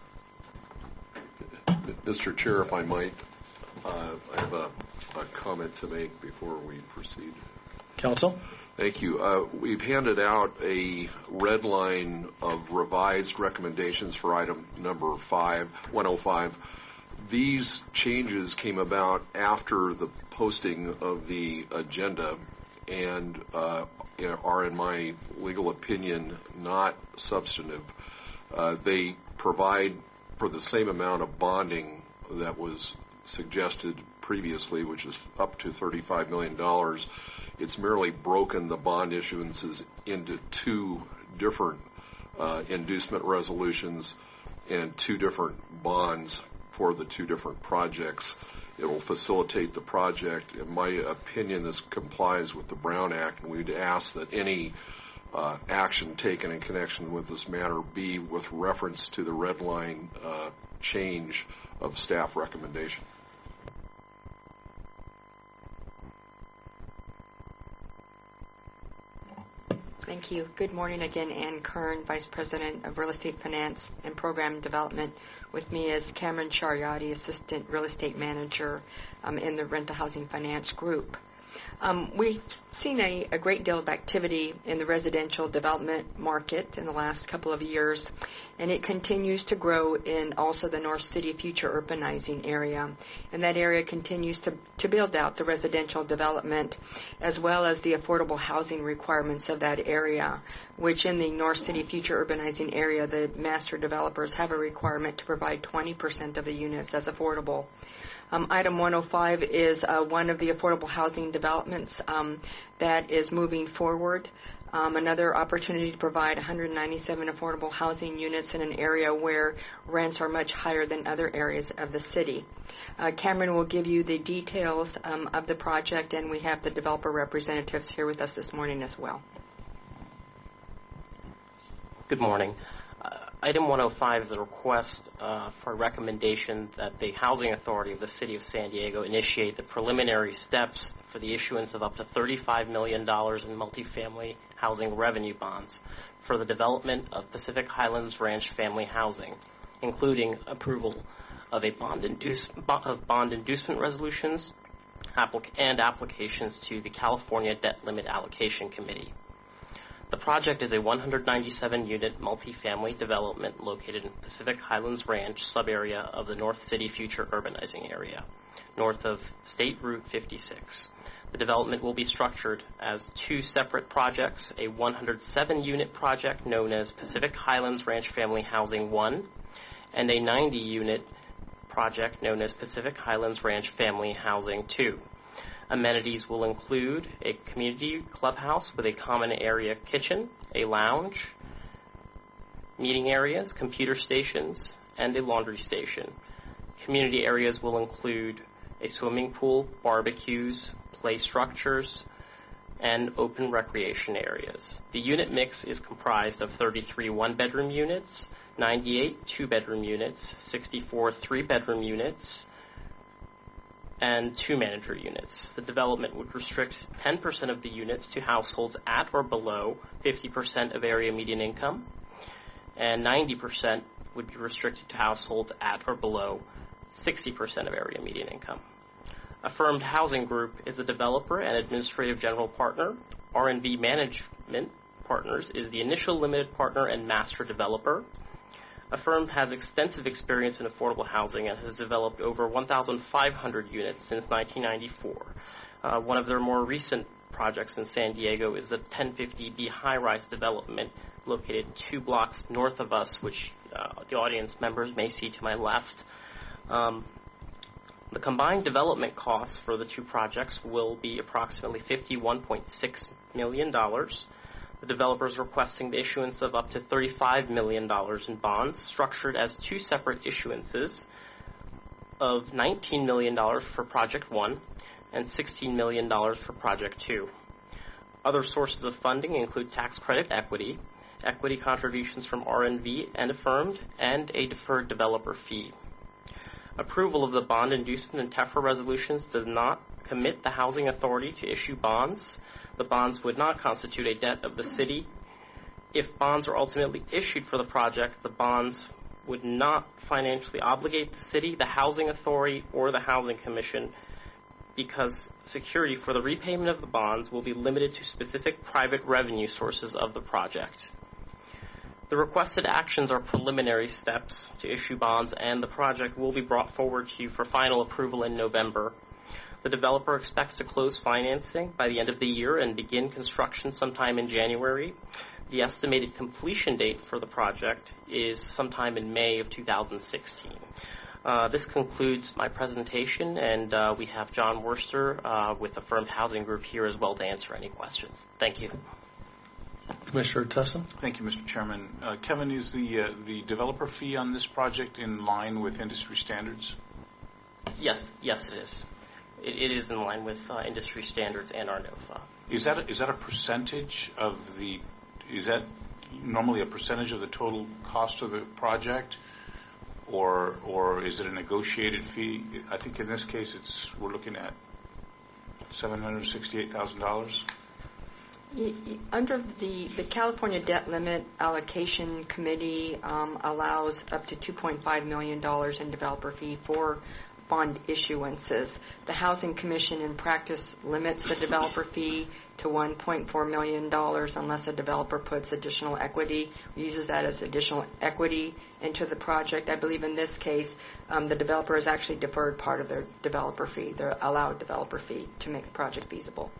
Mister Chair, if I might, uh, I have a, a comment to make before we proceed.
Council?
Thank you. Uh, we've handed out a red line of revised recommendations for item number five, one oh five. These changes came about after the posting of the agenda and uh, are, in my legal opinion, not substantive. Uh, they provide for the same amount of bonding that was suggested previously, which is up to thirty-five million dollars. It's merely broken the bond issuances into two different uh, inducement resolutions and two different bonds for the two different projects. It will facilitate the project. In my opinion, this complies with the Brown Act, and we'd ask that any uh, action taken in connection with this matter be with reference to the red line uh, change of staff recommendation.
Thank you. Good morning again. Ann Kern, Vice President of Real Estate Finance and Program Development. With me is Cameron Shariati, Assistant Real Estate Manager um, in the Rental Housing Finance Group. Um, we've seen a, a great deal of activity in the residential development market in the last couple of years, and it continues to grow in also the North City Future Urbanizing area. And that area continues to, to build out the residential development as well as the affordable housing requirements of that area, which in the North City Future Urbanizing area, the master developers have a requirement to provide twenty percent of the units as affordable. Um, item one oh five is uh, one of the affordable housing developments um, that is moving forward. Um, another opportunity to provide one hundred ninety-seven affordable housing units in an area where rents are much higher than other areas of the city. Uh, Cameron will give you the details um, of the project, and we have the developer representatives here with us this morning as well.
Good morning. Uh, item one oh five is a request uh, for a recommendation that the Housing Authority of the City of San Diego initiate the preliminary steps for the issuance of up to thirty-five million dollars in multifamily housing revenue bonds for the development of Pacific Highlands Ranch family housing, including approval of a bond, induce, of bond inducement resolutions applic- and applications to the California Debt Limit Allocation Committee. The project is a one hundred ninety-seven unit multifamily development located in Pacific Highlands Ranch sub-area of the North City Future Urbanizing area, north of State Route fifty-six. The development will be structured as two separate projects, a one hundred seven unit project known as Pacific Highlands Ranch Family Housing one, and a ninety unit project known as Pacific Highlands Ranch Family Housing two. Amenities will include a community clubhouse with a common area kitchen, a lounge, meeting areas, computer stations, and a laundry station. Community areas will include a swimming pool, barbecues, play structures, and open recreation areas. The unit mix is comprised of thirty-three one-bedroom units, ninety-eight two-bedroom units, sixty-four three-bedroom units, and two manager units. The development would restrict ten percent of the units to households at or below fifty percent of area median income, and ninety percent would be restricted to households at or below sixty percent of area median income. Affirmed Housing Group is a developer and administrative general partner. R and V Management Partners is the initial limited partner and master developer. Affirmed has extensive experience in affordable housing and has developed over one thousand five hundred units since nineteen ninety-four. Uh, one of their more recent projects in San Diego is the ten fifty B high-rise development located two blocks north of us, which uh, the audience members may see to my left. Um, the combined development costs for the two projects will be approximately fifty-one point six million dollars. The developer is requesting the issuance of up to thirty-five million dollars in bonds, structured as two separate issuances of nineteen million dollars for Project one and sixteen million dollars for Project two. Other sources of funding include tax credit equity, equity contributions from R and V and Affirmed, and a deferred developer fee. Approval of the bond inducement and T E F R A resolutions does not commit the Housing Authority to issue bonds. The bonds would not constitute a debt of the city. If bonds are ultimately issued for the project, the bonds would not financially obligate the city, the Housing Authority, or the Housing Commission, because security for the repayment of the bonds will be limited to specific private revenue sources of the project. The requested actions are preliminary steps to issue bonds, and the project will be brought forward to you for final approval in November. The developer expects to close financing by the end of the year and begin construction sometime in January. The estimated completion date for the project is sometime in May of two thousand sixteen. Uh, this concludes my presentation, and uh, we have John Worster uh, with Affirmed Housing Group here as well to answer any questions. Thank you.
Commissioner Tussin?
Thank you, Mister Chairman. Uh, Kevin, is the uh, the developer fee on this project in line with industry standards?
Yes, yes, it is. It, it is in line with uh, industry standards and our NOFA.
Is that a, is that a percentage of the? Is that normally a percentage of the total cost of the project, or or is it a negotiated fee? I think in this case, it's we're looking at seven hundred sixty-eight thousand dollars.
Under the, the California Debt Limit Allocation Committee um, allows up to two point five million dollars in developer fee for bond issuances. The Housing Commission in practice limits the developer fee to one point four million dollars unless a developer puts additional equity, uses that as additional equity into the project. I believe in this case, um, the developer has actually deferred part of their developer fee, their allowed developer fee, to make the project feasible.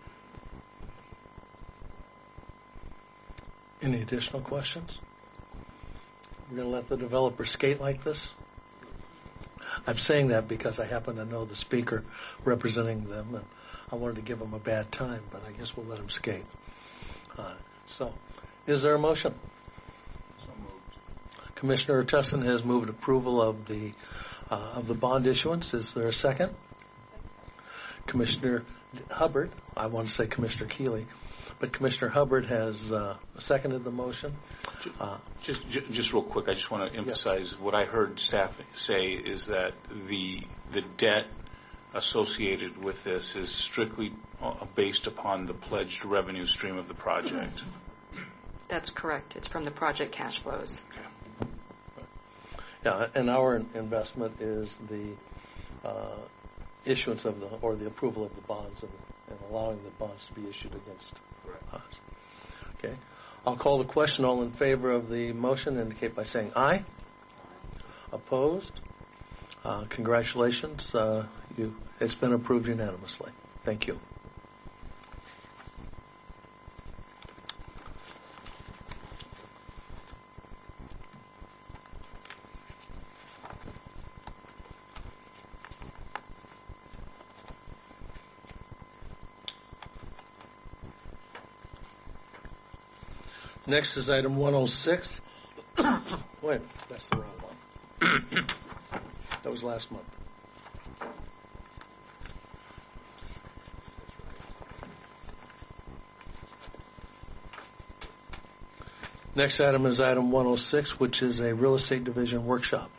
Any additional questions? We're going to let the developer skate like this? I'm saying that because I happen to know the speaker representing them, and I wanted to give them a bad time, but I guess we'll let them skate. Uh, so, is there a motion?
So moved.
Commissioner Tussin has moved approval of the uh, of the bond issuance. Is there a second? Commissioner Hubbard, I want to say Commissioner Keeley, but Commissioner Hubbard has uh, seconded the motion. Uh,
just, just, just real quick, I just want to emphasize yes. what I heard staff say is that the the debt associated with this is strictly based upon the pledged revenue stream of the project.
That's correct. It's from the project cash flows.
Okay.
Yeah, and our investment is the uh, issuance of the or the approval of the bonds and, and allowing the bonds to be issued against us. Okay. I'll call the question. All in favor of the motion indicate by saying aye. Opposed? Uh, congratulations. Uh, you, it's been approved unanimously. Thank you. Next is item one oh six. Wait, that's the wrong one. That was last month. Next item is item one oh six, which is a real estate division workshop.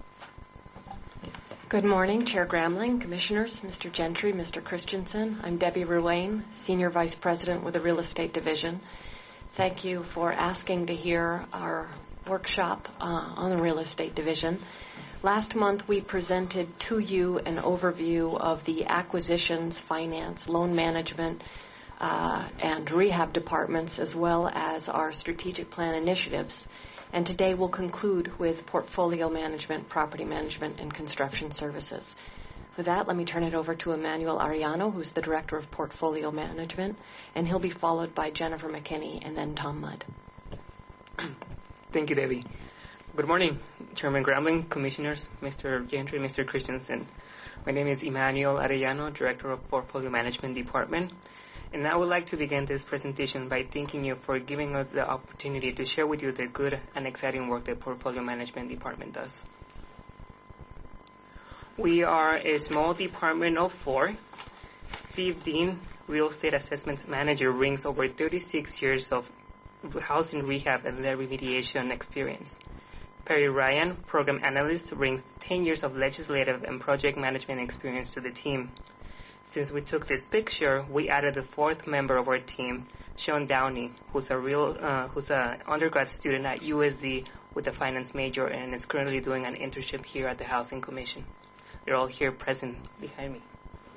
Good morning, Chair Gramling, Commissioners, Mister Gentry, Mister Christensen. I'm Debbie Ruane, Senior Vice President with the Real Estate Division. Thank you for asking to hear our workshop uh, on the Real Estate Division. Last month we presented to you an overview of the acquisitions, finance, loan management, uh, and rehab departments, as well as our strategic plan initiatives. And today we'll conclude with portfolio management, property management, and construction services. With that, let me turn it over to Emmanuel Arellano, who's the Director of Portfolio Management, and he'll be followed by Jennifer McKinney and then Tom Mudd.
Thank you, Debbie. Good morning, Chairman Gramling, Commissioners, Mister Gentry, Mister Christensen. My name is Emmanuel Arellano, Director of Portfolio Management Department, and I would like to begin this presentation by thanking you for giving us the opportunity to share with you the good and exciting work the Portfolio Management Department does. We are a small department of four, Steve Dean, Real Estate Assessments Manager, brings over thirty-six years of housing rehab and lead remediation experience. Perry Ryan, Program Analyst, brings ten years of legislative and project management experience to the team. Since we took this picture, we added the fourth member of our team, Sean Downey, who's a real, uh, who's an undergrad student at U S D with a finance major and is currently doing an internship here at the Housing Commission. They're all here present behind me.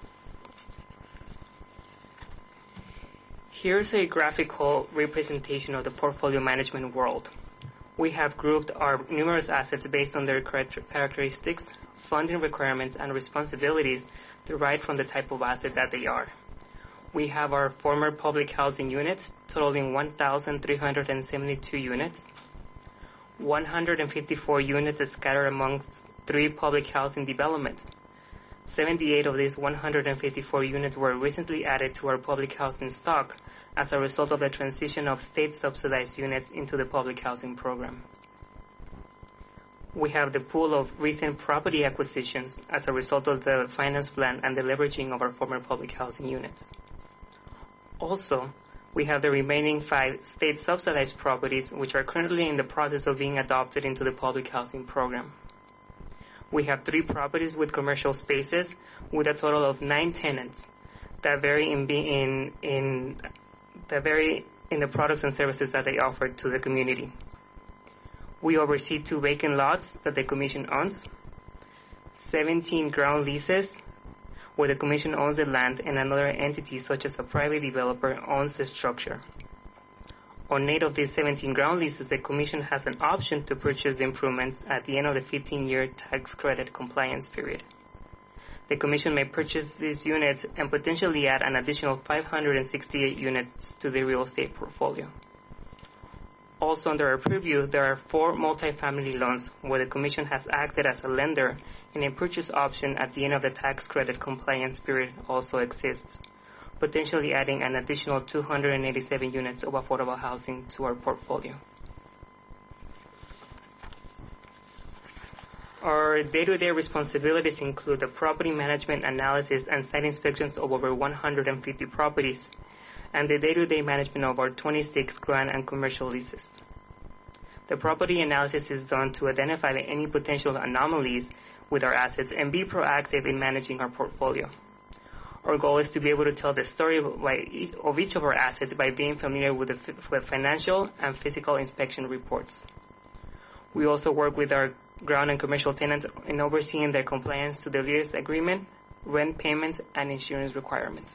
Here's a graphical representation of the portfolio management world. We have grouped our numerous assets based on their characteristics, funding requirements, and responsibilities derived from the type of asset that they are. We have our former public housing units totaling one thousand three hundred seventy-two units, one hundred fifty-four units scattered amongst three public housing developments. seventy-eight of these one hundred fifty-four units were recently added to our public housing stock as a result of the transition of state-subsidized units into the public housing program. We have the pool of recent property acquisitions as a result of the finance plan and the leveraging of our former public housing units. Also, we have the remaining five state-subsidized properties which are currently in the process of being adopted into the public housing program. We have three properties with commercial spaces with a total of nine tenants that vary in, in, in, that vary in the products and services that they offer to the community. We oversee two vacant lots that the Commission owns, seventeen ground leases where the Commission owns the land and another entity such as a private developer owns the structure. On eight of these seventeen ground leases, the Commission has an option to purchase the improvements at the end of the fifteen-year tax credit compliance period. The Commission may purchase these units and potentially add an additional five hundred sixty-eight units to the real estate portfolio. Also under our purview, there are four multifamily loans where the Commission has acted as a lender and a purchase option at the end of the tax credit compliance period also exists, potentially adding an additional two hundred eighty-seven units of affordable housing to our portfolio. Our day-to-day responsibilities include the property management analysis and site inspections of over one hundred fifty properties, and the day-to-day management of our twenty-six grant and commercial leases. The property analysis is done to identify any potential anomalies with our assets and be proactive in managing our portfolio. Our goal is to be able to tell the story of each of our assets by being familiar with the with financial and physical inspection reports. We also work with our ground and commercial tenants in overseeing their compliance to the lease agreement, rent payments, and insurance requirements.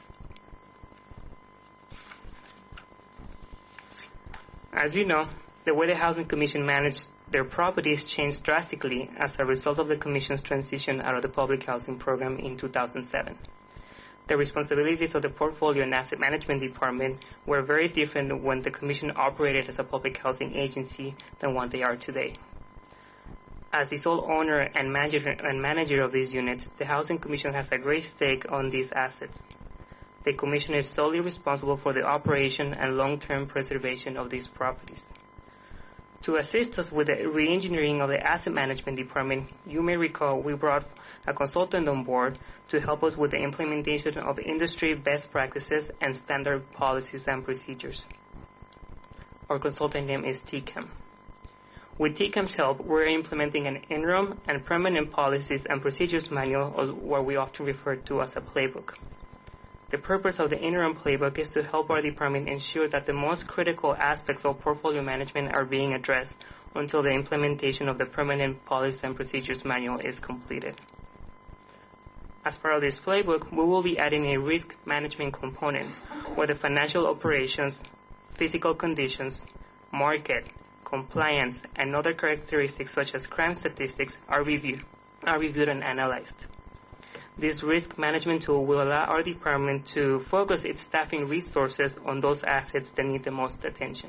As you know, the way the Housing Commission managed their properties changed drastically as a result of the Commission's transition out of the public housing program in two thousand seven. The responsibilities of the Portfolio and Asset Management Department were very different when the Commission operated as a public housing agency than what they are today. As the sole owner and manager, and manager of these units, the Housing Commission has a great stake on these assets. The Commission is solely responsible for the operation and long-term preservation of these properties. To assist us with the re-engineering of the Asset Management Department, you may recall we brought a consultant on board to help us with the implementation of industry best practices and standard policies and procedures. Our consultant name is T C A M. With T C A M's help, we're implementing an interim and permanent policies and procedures manual, or what we often refer to as a playbook. The purpose of the interim playbook is to help our department ensure that the most critical aspects of portfolio management are being addressed until the implementation of the permanent policies and procedures manual is completed. As part of this playbook, we will be adding a risk management component where the financial operations, physical conditions, market, compliance, and other characteristics such as crime statistics are reviewed, are reviewed and analyzed. This risk management tool will allow our department to focus its staffing resources on those assets that need the most attention.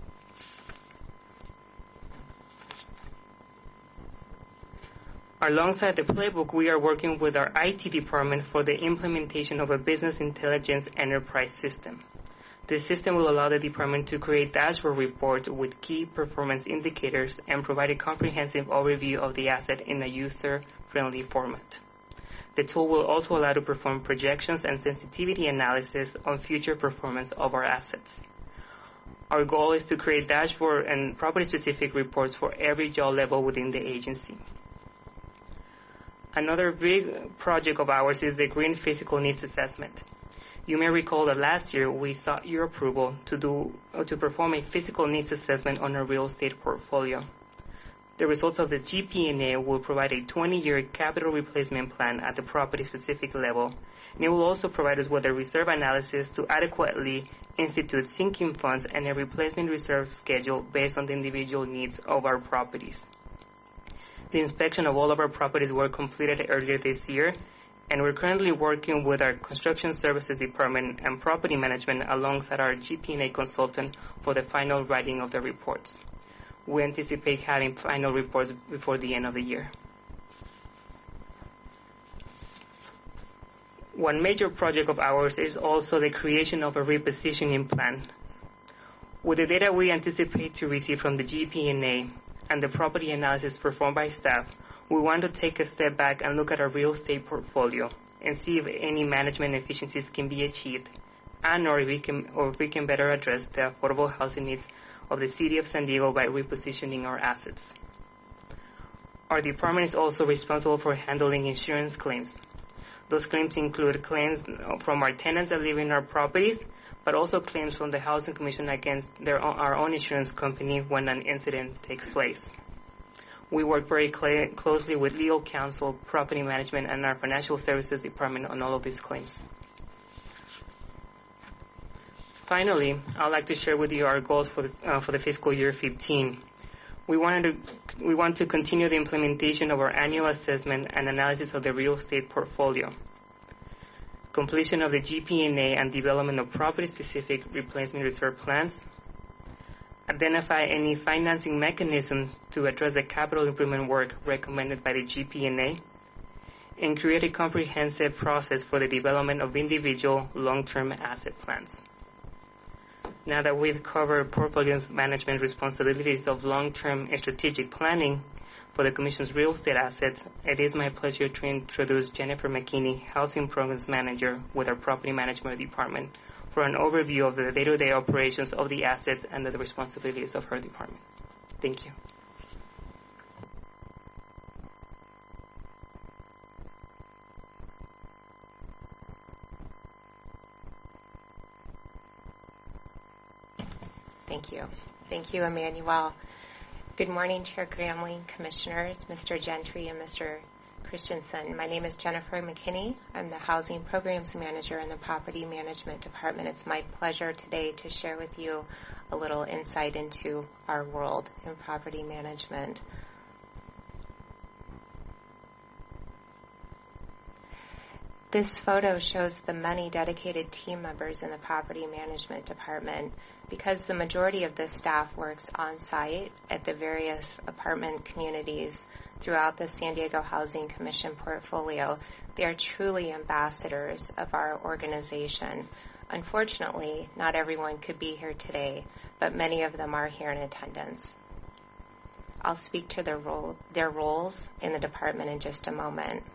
Alongside the playbook, we are working with our I T department for the implementation of a business intelligence enterprise system. This system will allow the department to create dashboard reports with key performance indicators and provide a comprehensive overview of the asset in a user-friendly format. The tool will also allow to perform projections and sensitivity analysis on future performance of our assets. Our goal is to create dashboard and property-specific reports for every job level within the agency. Another big project of ours is the Green Physical Needs Assessment. You may recall that last year we sought your approval to do uh, to perform a physical needs assessment on our real estate portfolio. The results of the G P N A will provide a twenty-year capital replacement plan at the property-specific level, and it will also provide us with a reserve analysis to adequately institute sinking funds and a replacement reserve schedule based on the individual needs of our properties. The inspection of all of our properties were completed earlier this year, and we're currently working with our Construction Services Department and Property Management alongside our G P N A consultant for the final writing of the reports. We anticipate having final reports before the end of the year. One major project of ours is also the creation of a repositioning plan. With the data we anticipate to receive from the G P N A and the property analysis performed by staff, we want to take a step back and look at our real estate portfolio and see if any management efficiencies can be achieved, and or if we can, or if we can better address the affordable housing needs of the City of San Diego by repositioning our assets. Our department is also responsible for handling insurance claims. Those claims include claims from our tenants that live in our properties, but also claims from the Housing Commission against their own, our own insurance company when an incident takes place. We work very cl- closely with legal counsel, property management, and our financial services department on all of these claims. Finally, I'd like to share with you our goals for the, uh, for the fiscal year fifteen. We wanted to, we want to continue the implementation of our annual assessment and analysis of the real estate portfolio, completion of the G P N A and development of property-specific replacement reserve plans, identify any financing mechanisms to address the capital improvement work recommended by the G P N A, and create a comprehensive process for the development of individual long-term asset plans. Now that we've covered portfolio management responsibilities of long-term and strategic planning for the Commission's real estate assets, it is my pleasure to introduce Jennifer McKinney, Housing Programs Manager with our Property Management Department, for an overview of the day-to-day operations of the assets and the responsibilities of her department. Thank you.
Thank you. Thank you, Emmanuel. Good morning, Chair Gramling, Commissioners, Mister Gentry, and Mister Christensen. My name is Jennifer McKinney. I'm the Housing Programs Manager in the Property Management Department. It's my pleasure today to share with you a little insight into our world in property management. This photo shows the many dedicated team members in the Property Management Department. Because the majority of the staff works on site at the various apartment communities throughout the San Diego Housing Commission portfolio, they are truly ambassadors of our organization. Unfortunately, not everyone could be here today, but many of them are here in attendance. I'll speak to their role, their roles in the department in just a moment.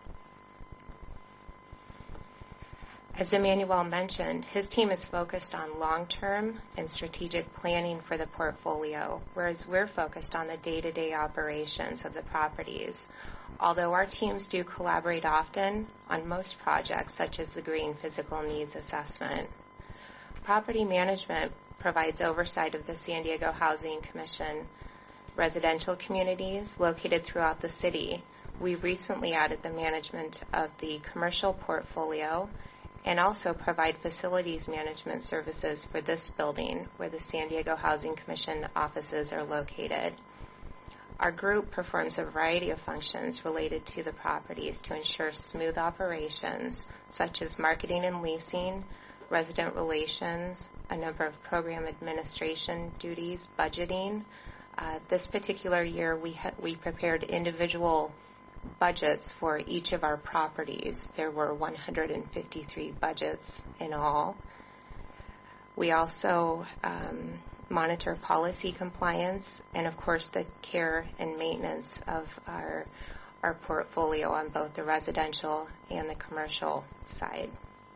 As Emmanuel mentioned, his team is focused on long-term and strategic planning for the portfolio, whereas we're focused on the day-to-day operations of the properties. Although our teams do collaborate often on most projects, such as the Green Physical Needs Assessment. Property management provides oversight of the San Diego Housing Commission residential communities located throughout the city. We recently added the management of the commercial portfolio and also provide facilities management services for this building where the San Diego Housing Commission offices are located. Our group performs a variety of functions related to the properties to ensure smooth operations, such as marketing and leasing, resident relations, a number of program administration duties, budgeting. Uh, this particular year, we ha- we prepared individual budgets for each of our properties. There were one hundred fifty-three budgets in all. We also um, monitor policy compliance and, of course, the care and maintenance of our our portfolio on both the residential and the commercial side.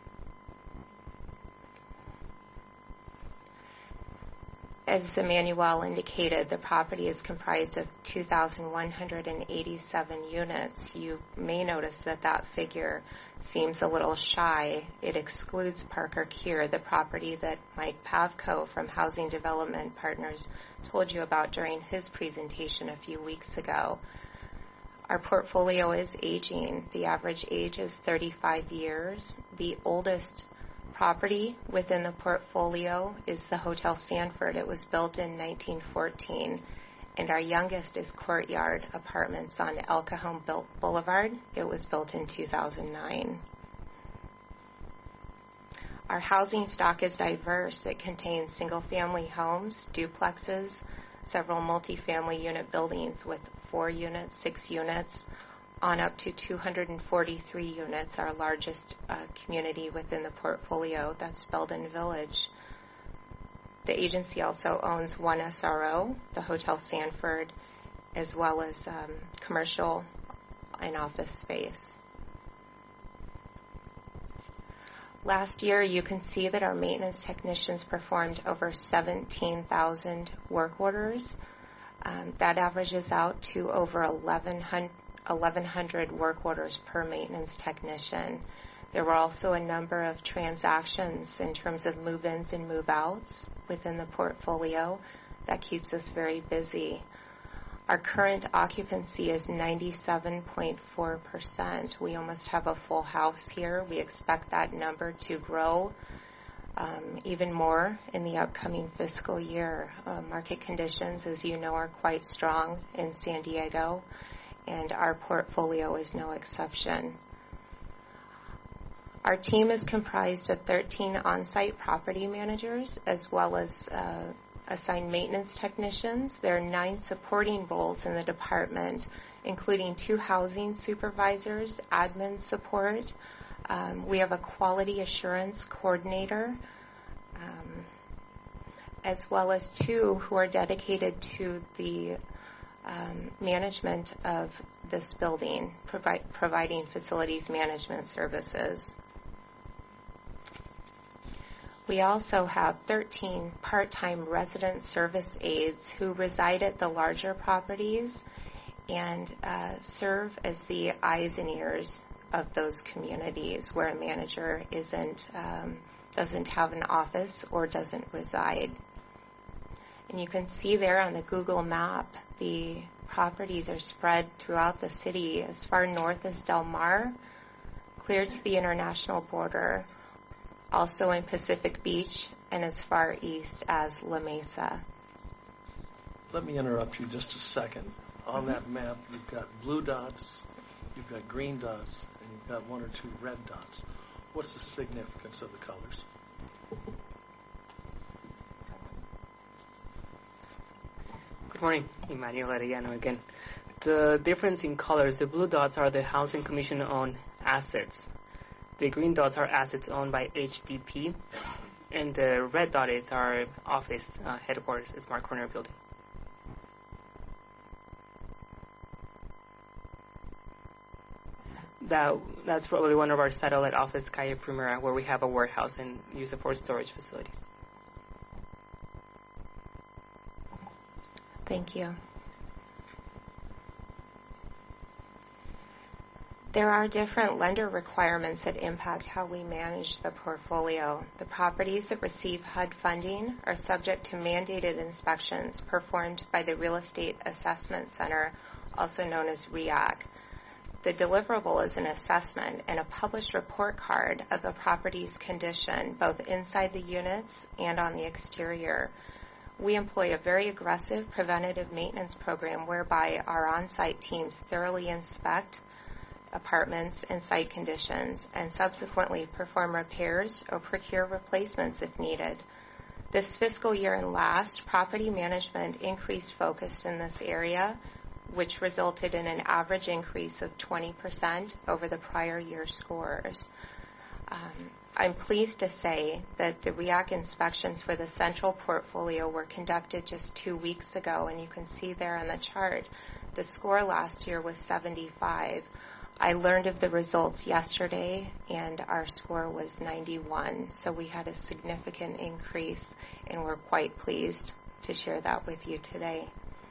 As Emmanuel indicated, the property is comprised of two thousand one hundred eighty-seven units. You may notice that that figure seems a little shy. It excludes Parker Kier, the property that Mike Pavko from Housing Development Partners told you about during his presentation a few weeks ago. Our portfolio is aging. The average age is thirty-five years. The oldest property within the portfolio is the Hotel Sanford. It was built in nineteen fourteen. And our youngest is Courtyard Apartments on El Cajon Boulevard. It was built in two thousand nine. Our housing stock is diverse. It contains single-family homes, duplexes, several multifamily unit buildings with four units, six units, on up to two hundred forty-three units, our largest uh, community within the portfolio. That's Belden Village. The agency also owns one S R O, the Hotel Sanford, as well as um, commercial and office space. Last year, you can see that our maintenance technicians performed over seventeen thousand work orders. Um, that averages out to over eleven hundred work orders per maintenance technician. There were also a number of transactions in terms of move-ins and move-outs within the portfolio. That keeps us very busy. Our current occupancy is ninety-seven point four percent. We almost have a full house here. We expect that number to grow um, even more in the upcoming fiscal year. Uh, market conditions, as you know, are quite strong in San Diego, and our portfolio is no exception. Our team is comprised of thirteen on-site property managers as well as uh, assigned maintenance technicians. There are nine supporting roles in the department, including two housing supervisors, admin support. Um, we have a quality assurance coordinator, um, as well as two who are dedicated to the um, management of this building, provi- providing facilities management services. We also have thirteen part-time resident service aides who reside at the larger properties and uh, serve as the eyes and ears of those communities where a manager isn't, um, doesn't have an office or doesn't reside. And you can see there on the Google map, the properties are spread throughout the city as far north as Del Mar, clear to the international border, also in Pacific Beach, and as far east as La Mesa.
Let me interrupt you just a second. On mm-hmm. that map, you've got blue dots, you've got green dots, and you've got one or two red dots. What's the significance of the colors?
Good morning, Emmanuel Arellano again. The difference in colors, the blue dots are the Housing Commission-owned assets. The green dots are assets owned by H D P, and the red dot is our office uh, headquarters, the Smart Corner building. That that's probably one of our satellite office, Calle Primera, where we have a warehouse and use it for storage facilities.
Thank you. There are different lender requirements that impact how we manage the portfolio. The properties that receive H U D funding are subject to mandated inspections performed by the Real Estate Assessment Center, also known as R E A C. The deliverable is an assessment and a published report card of a property's condition, both inside the units and on the exterior. We employ a very aggressive preventative maintenance program whereby our on-site teams thoroughly inspect apartments and site conditions and subsequently perform repairs or procure replacements if needed. This fiscal year and last, property management increased focus in this area, which resulted in an average increase of twenty percent over the prior year scores. Um, I'm pleased to say that the R E A C inspections for the central portfolio were conducted just two weeks ago, and you can see there on the chart the score last year was seventy-five. I learned of the results yesterday, and our score was ninety-one, so we had a significant increase, and we're quite pleased to share that with you today.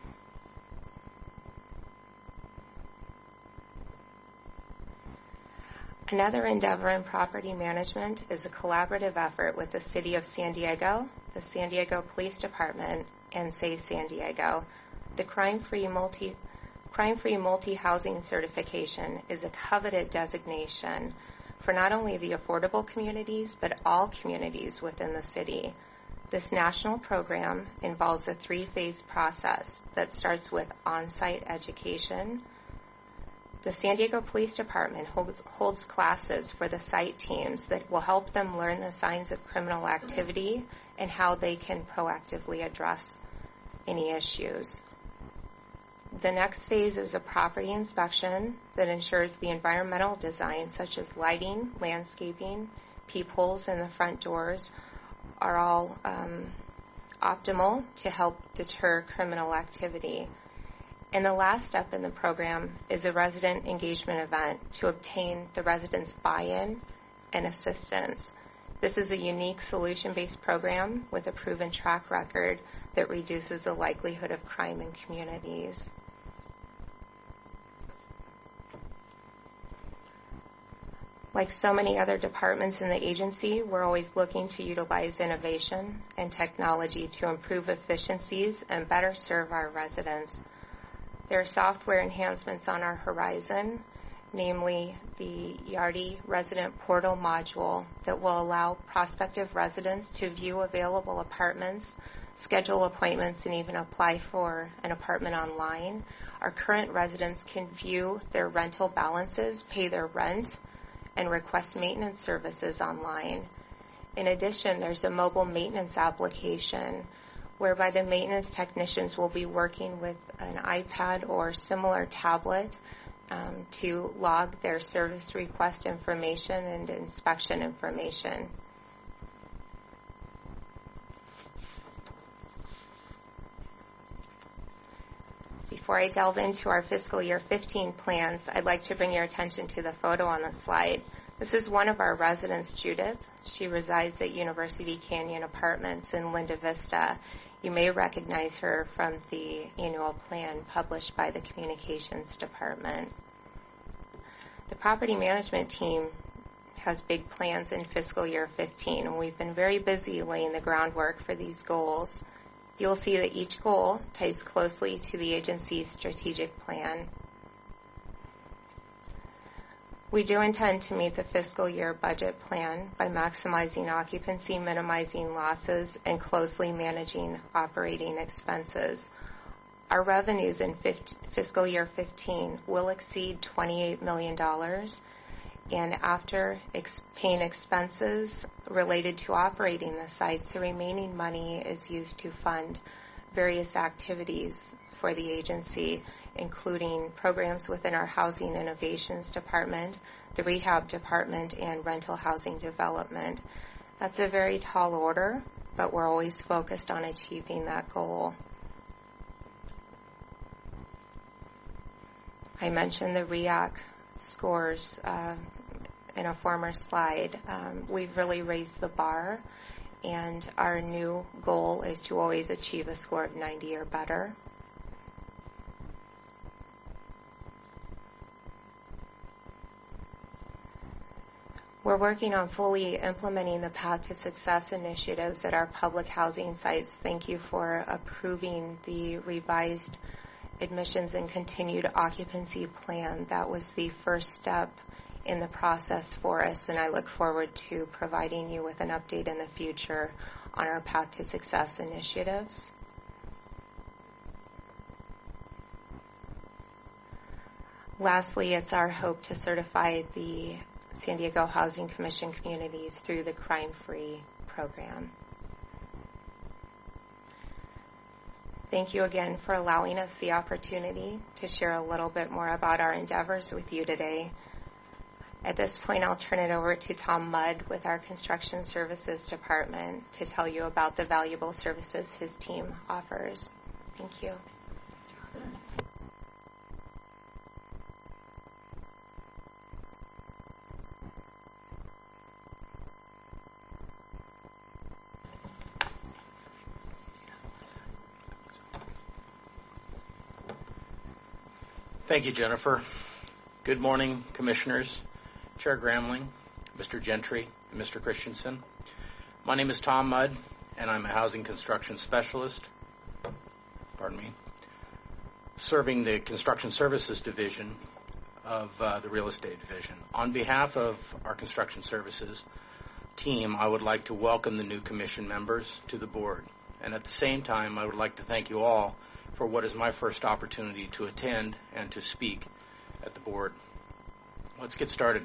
Another endeavor in property management is a collaborative effort with the City of San Diego, the San Diego Police Department, and Save San Diego. The Crime-Free Multi, Crime-Free Multi-Housing Certification is a coveted designation for not only the affordable communities, but all communities within the city. This national program involves a three-phase process that starts with on-site education. The San Diego Police Department holds, holds classes for the site teams that will help them learn the signs of criminal activity and how they can proactively address any issues. The next phase is a property inspection that ensures the environmental design, such as lighting, landscaping, peepholes, and the front doors, are all um, optimal to help deter criminal activity. And the last step in the program is a resident engagement event to obtain the residents' buy-in and assistance. This is a unique solution-based program with a proven track record that reduces the likelihood of crime in communities. Like so many other departments in the agency, we're always looking to utilize innovation and technology to improve efficiencies and better serve our residents. There are software enhancements on our horizon, namely the Yardi Resident Portal module that will allow prospective residents to view available apartments, schedule appointments, and even apply for an apartment online. Our current residents can view their rental balances, pay their rent, and request maintenance services online. In addition, there's a mobile maintenance application whereby the maintenance technicians will be working with an iPad or similar tablet um, to log their service request information and inspection information. Before I delve into our fiscal year fifteen plans, I'd like to bring your attention to the photo on the slide. This is one of our residents, Judith. She resides at University Canyon Apartments in Linda Vista. You may recognize her from the annual plan published by the Communications Department. The property management team has big plans in fiscal year fifteen, and we've been very busy laying the groundwork for these goals. You'll see that each goal ties closely to the agency's strategic plan. We do intend to meet the fiscal year budget plan by maximizing occupancy, minimizing losses, and closely managing operating expenses. Our revenues in fiscal year fifteen will exceed twenty-eight million dollars, and after ex- paying expenses related to operating the sites, the remaining money is used to fund various activities for the agency, including programs within our Housing Innovations Department, the Rehab Department, and Rental Housing Development. That's a very tall order, but we're always focused on achieving that goal. I mentioned the R E A C scores uh, in a former slide. Um, we've really raised the bar, and our new goal is to always achieve a score of ninety or better. We're working on fully implementing the Path to Success initiatives at our public housing sites. Thank you for approving the revised admissions and continued occupancy plan. That was the first step in the process for us, and I look forward to providing you with an update in the future on our Path to Success initiatives. Lastly, it's our hope to certify the San Diego Housing Commission communities through the Crime-Free program. Thank you again for allowing us the opportunity to share a little bit more about our endeavors with you today. At this point, I'll turn it over to Tom Mudd with our Construction Services Department to tell you about the valuable services his team offers. Thank you.
Thank you, Jennifer. Good morning, Commissioners, Chair Gramling, Mister Gentry, and Mister Christensen. My name is Tom Mudd, and I'm a housing construction specialist, pardon me, serving the Construction Services Division of uh, the Real Estate Division. On behalf of our Construction Services team, I would like to welcome the new Commission members to the board. And at the same time, I would like to thank you all for what is my first opportunity to attend and to speak at the board. Let's get started.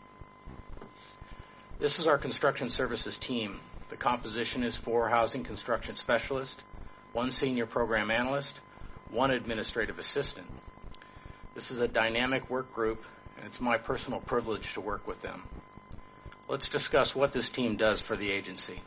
This is our construction services team. The composition is four housing construction specialists, one senior program analyst, one administrative assistant. This is a dynamic work group, and it's my personal privilege to work with them. Let's discuss what this team does for the agency.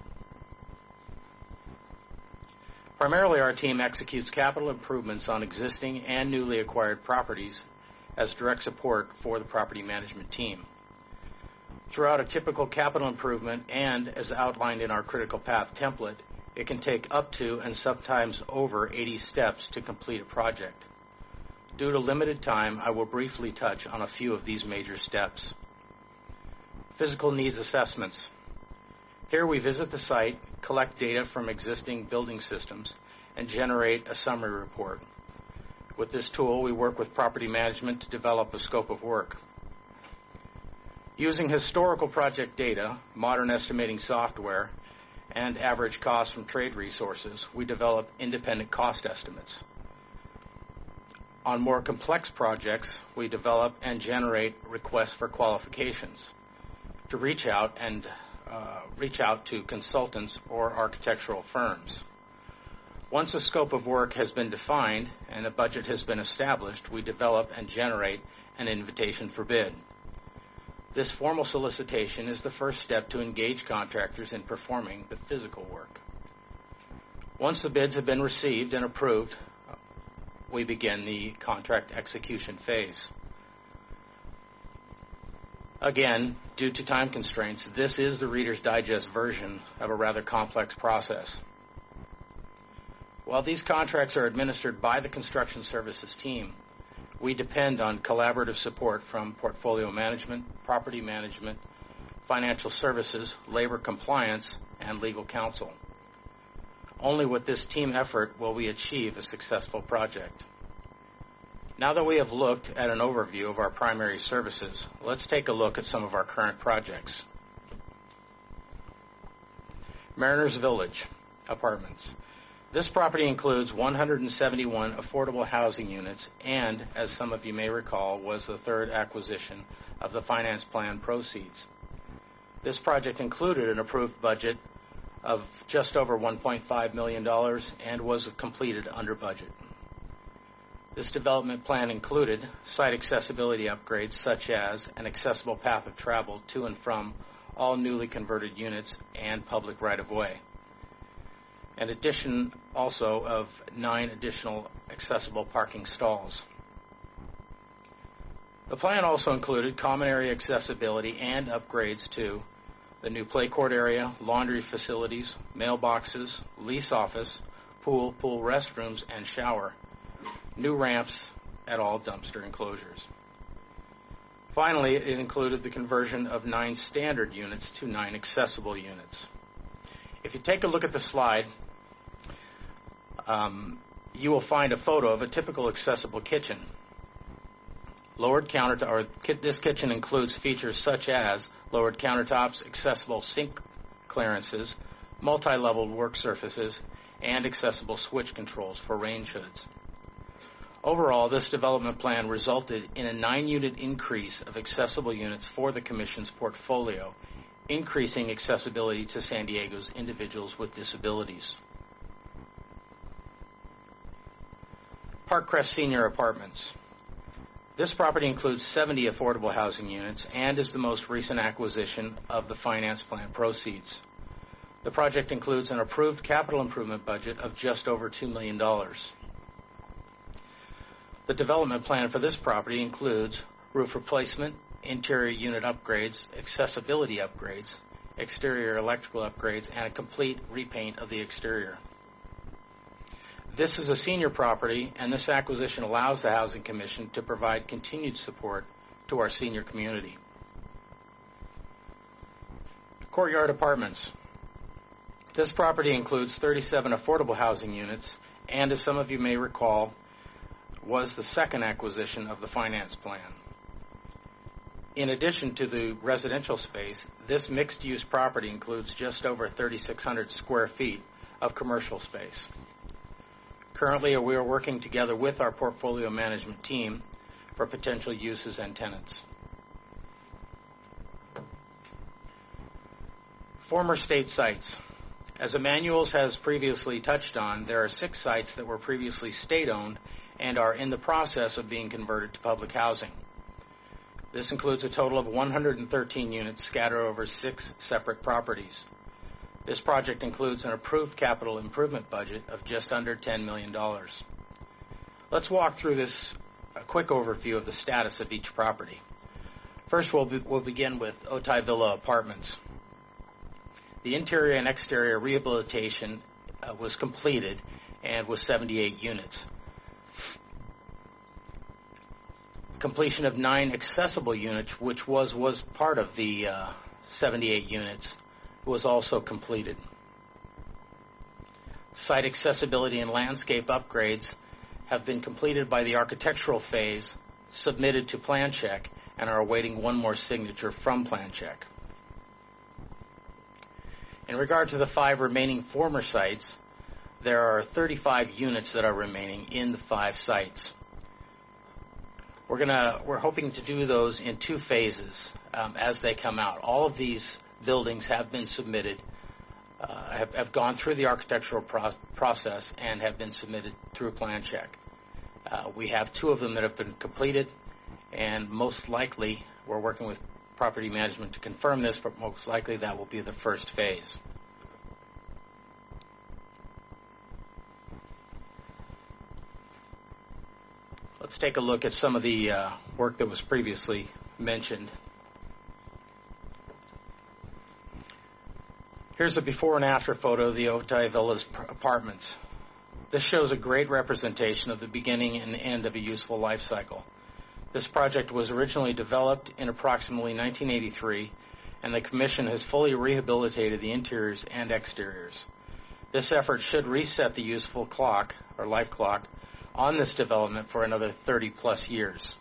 Primarily, our team executes capital improvements on existing and newly acquired properties as direct support for the property management team. Throughout a typical capital improvement and as outlined in our critical path template, it can take up to and sometimes over eighty steps to complete a project. Due to limited time, I will briefly touch on a few of these major steps. Physical needs assessments. Here we visit the site, collect data from existing building systems, and generate a summary report. With this tool, we work with property management to develop a scope of work. Using historical project data, modern estimating software, and average costs from trade resources, we develop independent cost estimates. On more complex projects, we develop and generate requests for qualifications to reach out and uh, reach out to consultants or architectural firms. Once a scope of work has been defined and a budget has been established, we develop and generate an invitation for bid. This formal solicitation is the first step to engage contractors in performing the physical work. Once the bids have been received and approved, we begin the contract execution phase. Again, due to time constraints, this is the Reader's Digest version of a rather complex process. While these contracts are administered by the construction services team, we depend on collaborative support from portfolio management, property management, financial services, labor compliance, and legal counsel. Only with this team effort will we achieve a successful project. Now that we have looked at an overview of our primary services, let's take a look at some of our current projects. Mariners Village Apartments. This property includes one hundred seventy-one affordable housing units and, as some of you may recall, was the third acquisition of the finance plan proceeds. This project included an approved budget of just over one point five million dollars and was completed under budget. This development plan included site accessibility upgrades such as an accessible path of travel to and from all newly converted units and public right-of-way. An addition also of nine additional accessible parking stalls. The plan also included common area accessibility and upgrades to the new play court area, laundry facilities, mailboxes, lease office, pool, pool restrooms, and shower. New ramps at all dumpster enclosures. Finally, it included the conversion of nine standard units to nine accessible units. If you take a look at the slide, um, you will find a photo of a typical accessible kitchen. Lowered countertop, or ki- this kitchen includes features such as lowered countertops, accessible sink clearances, multi-leveled work surfaces, and accessible switch controls for range hoods. Overall, this development plan resulted in a nine-unit increase of accessible units for the Commission's portfolio, increasing accessibility to San Diego's individuals with disabilities. Park Crest Senior Apartments. This property includes seventy affordable housing units and is the most recent acquisition of the finance plan proceeds. The project includes an approved capital improvement budget of just over two million dollars. The development plan for this property includes roof replacement, interior unit upgrades, accessibility upgrades, exterior electrical upgrades, and a complete repaint of the exterior. This is a senior property, and this acquisition allows the Housing Commission to provide continued support to our senior community. Courtyard Apartments. This property includes thirty-seven affordable housing units, and as some of you may recall, was the second acquisition of the finance plan. In addition to the residential space, this mixed-use property includes just over thirty-six hundred square feet of commercial space. Currently, we are working together with our portfolio management team for potential uses and tenants. Former state sites. As Emmanuel's has previously touched on, there are six sites that were previously state-owned and are in the process of being converted to public housing. This includes a total of one hundred thirteen units scattered over six separate properties. This project includes an approved capital improvement budget of just under ten million dollars. Let's walk through this a quick overview of the status of each property. First, we'll, be, we'll begin with Otay Villa Apartments. The interior and exterior rehabilitation uh, was completed and was seventy-eight units. Completion of nine accessible units, which was, was part of the uh, seventy-eight units, was also completed. Site accessibility and landscape upgrades have been completed by the architectural phase, submitted to Plan Check, and are awaiting one more signature from Plan Check. In regard to the five remaining former sites, there are thirty-five units that are remaining in the five sites. We're gonna, we're hoping to do those in two phases um, as they come out. All of these buildings have been submitted, uh, have, have gone through the architectural pro- process and have been submitted through Plan Check. Uh, we have two of them that have been completed, and most likely, we're working with property management to confirm this, but most likely that will be the first phase. Let's take a look at some of the uh, work that was previously mentioned. Here's a before and after photo of the Otay Villas apartments. This shows a great representation of the beginning and end of a useful life cycle. This project was originally developed in approximately nineteen eighty-three, and the Commission has fully rehabilitated the interiors and exteriors. This effort should reset the useful clock, or life clock, on this development for another thirty plus years.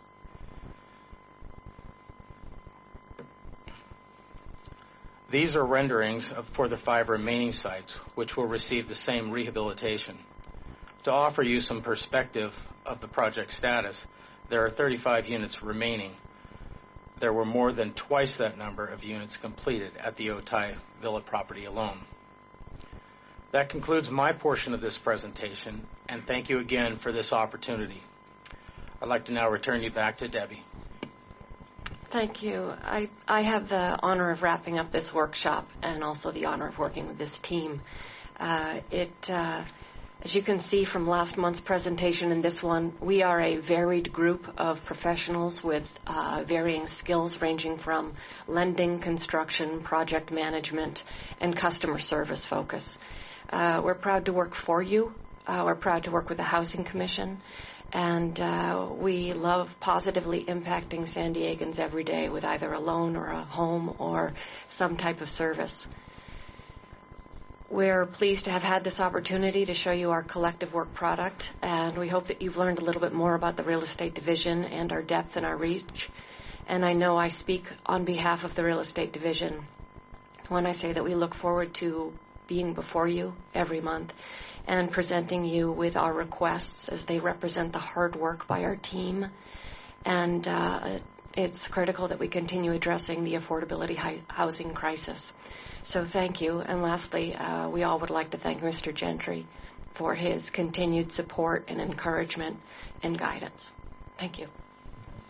These are renderings of, for the five remaining sites, which will receive the same rehabilitation. To offer you some perspective of the project status, there are thirty-five units remaining. There were more than twice that number of units completed at the Otay Villa property alone. That concludes my portion of this presentation, and thank you again for this opportunity. I'd like to now return you back to Debbie.
Thank you. I, I have the honor of wrapping up this workshop and also the honor of working with this team. Uh, it, uh, as you can see from last month's presentation and this one, we are a varied group of professionals with uh, varying skills ranging from lending, construction, project management, and customer service focus. Uh, we're proud to work for you. Uh, we're proud to work with the Housing Commission. And uh, we love positively impacting San Diegans every day with either a loan or a home or some type of service. We're pleased to have had this opportunity to show you our collective work product, and we hope that you've learned a little bit more about the real estate division and our depth and our reach. And I know I speak on behalf of the real estate division when I say that we look forward to being before you every month and presenting you with our requests as they represent the hard work by our team. And uh, it's critical that we continue addressing the affordability hi- housing crisis. So thank you. And lastly, uh, we all would like to thank Mister Gentry for his continued support and encouragement and guidance. Thank you.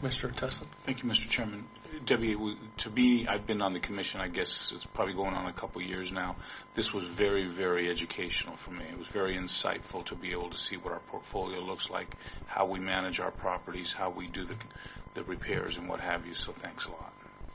Mister Tussin.
Thank you, Mister Chairman. Debbie, we, to me, I've been on the commission, I guess it's probably going on a couple of years now. This was very, very educational for me. It was very insightful to be able to see what our portfolio looks like, how we manage our properties, how we do the, the repairs and what have you. So thanks a lot.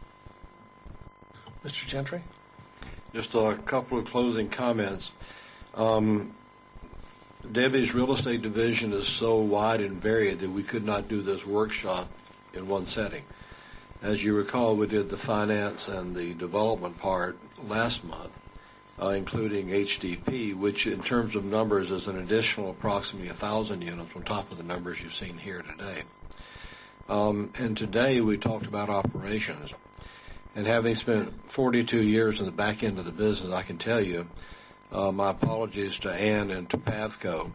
Mister Gentry?
Just a couple of closing comments. Um, Debbie's real estate division is so wide and varied that we could not do this workshop in one setting. As you recall, we did the finance and the development part last month, uh, including H D P, which in terms of numbers is an additional approximately one thousand units on top of the numbers you've seen here today. Um, and today we talked about operations. And having spent forty-two years in the back end of the business, I can tell you, uh, my apologies to Ann and to Pavco,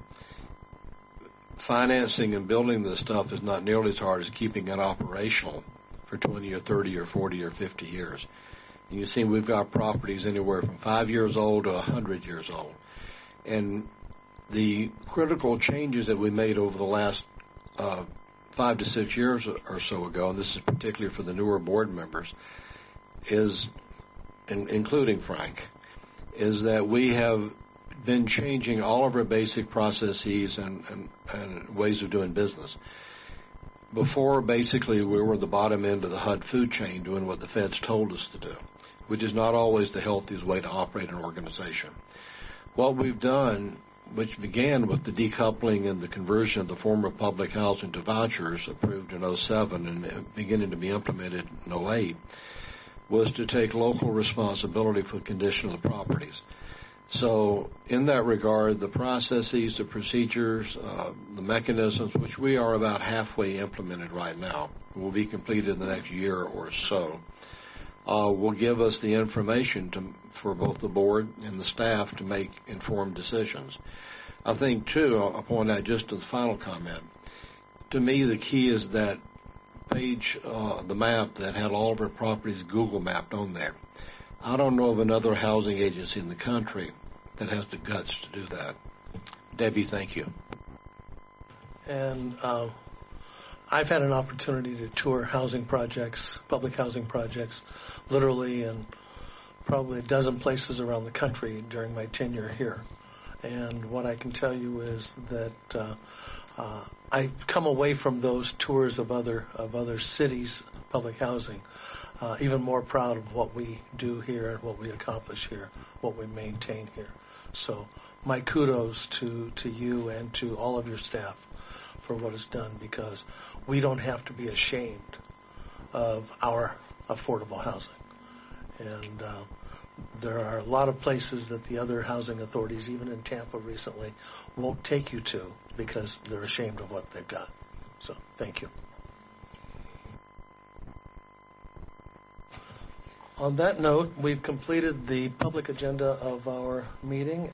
financing and building this stuff is not nearly as hard as keeping it operational for twenty or thirty or forty or fifty years. And you see we've got properties anywhere from five years old to one hundred years old. And the critical changes that we made over the last uh, five to six years or so ago, and this is particularly for the newer board members, is, in, including Frank, is that we have been changing all of our basic processes and, and, and ways of doing business. Before, basically, we were at the bottom end of the H U D food chain doing what the feds told us to do, which is not always the healthiest way to operate an organization. What we've done, which began with the decoupling and the conversion of the former public housing to vouchers approved in oh seven and beginning to be implemented in oh eight, was to take local responsibility for the condition of the properties. So in that regard, the processes, the procedures, uh, the mechanisms, which we are about halfway implemented right now, will be completed in the next year or so, uh, will give us the information to, for both the board and the staff to make informed decisions. I think, too, I'll point out just as a final comment, to me the key is that page, uh, the map that had all of our properties Google mapped on there. I don't know of another housing agency in the country that has the guts to do that. Debbie, thank you.
And uh, I've had an opportunity to tour housing projects, public housing projects, literally in probably a dozen places around the country during my tenure here. And what I can tell you is that uh, uh, I come away from those tours of other of other cities' public housing uh, even more proud of what we do here and what we accomplish here, what we maintain here. So my kudos to, to you and to all of your staff for what is done, because we don't have to be ashamed of our affordable housing. And uh, there are a lot of places that the other housing authorities, even in Tampa recently, won't take you to because they're ashamed of what they've got. So thank you. On that note, we've completed the public agenda of our meeting.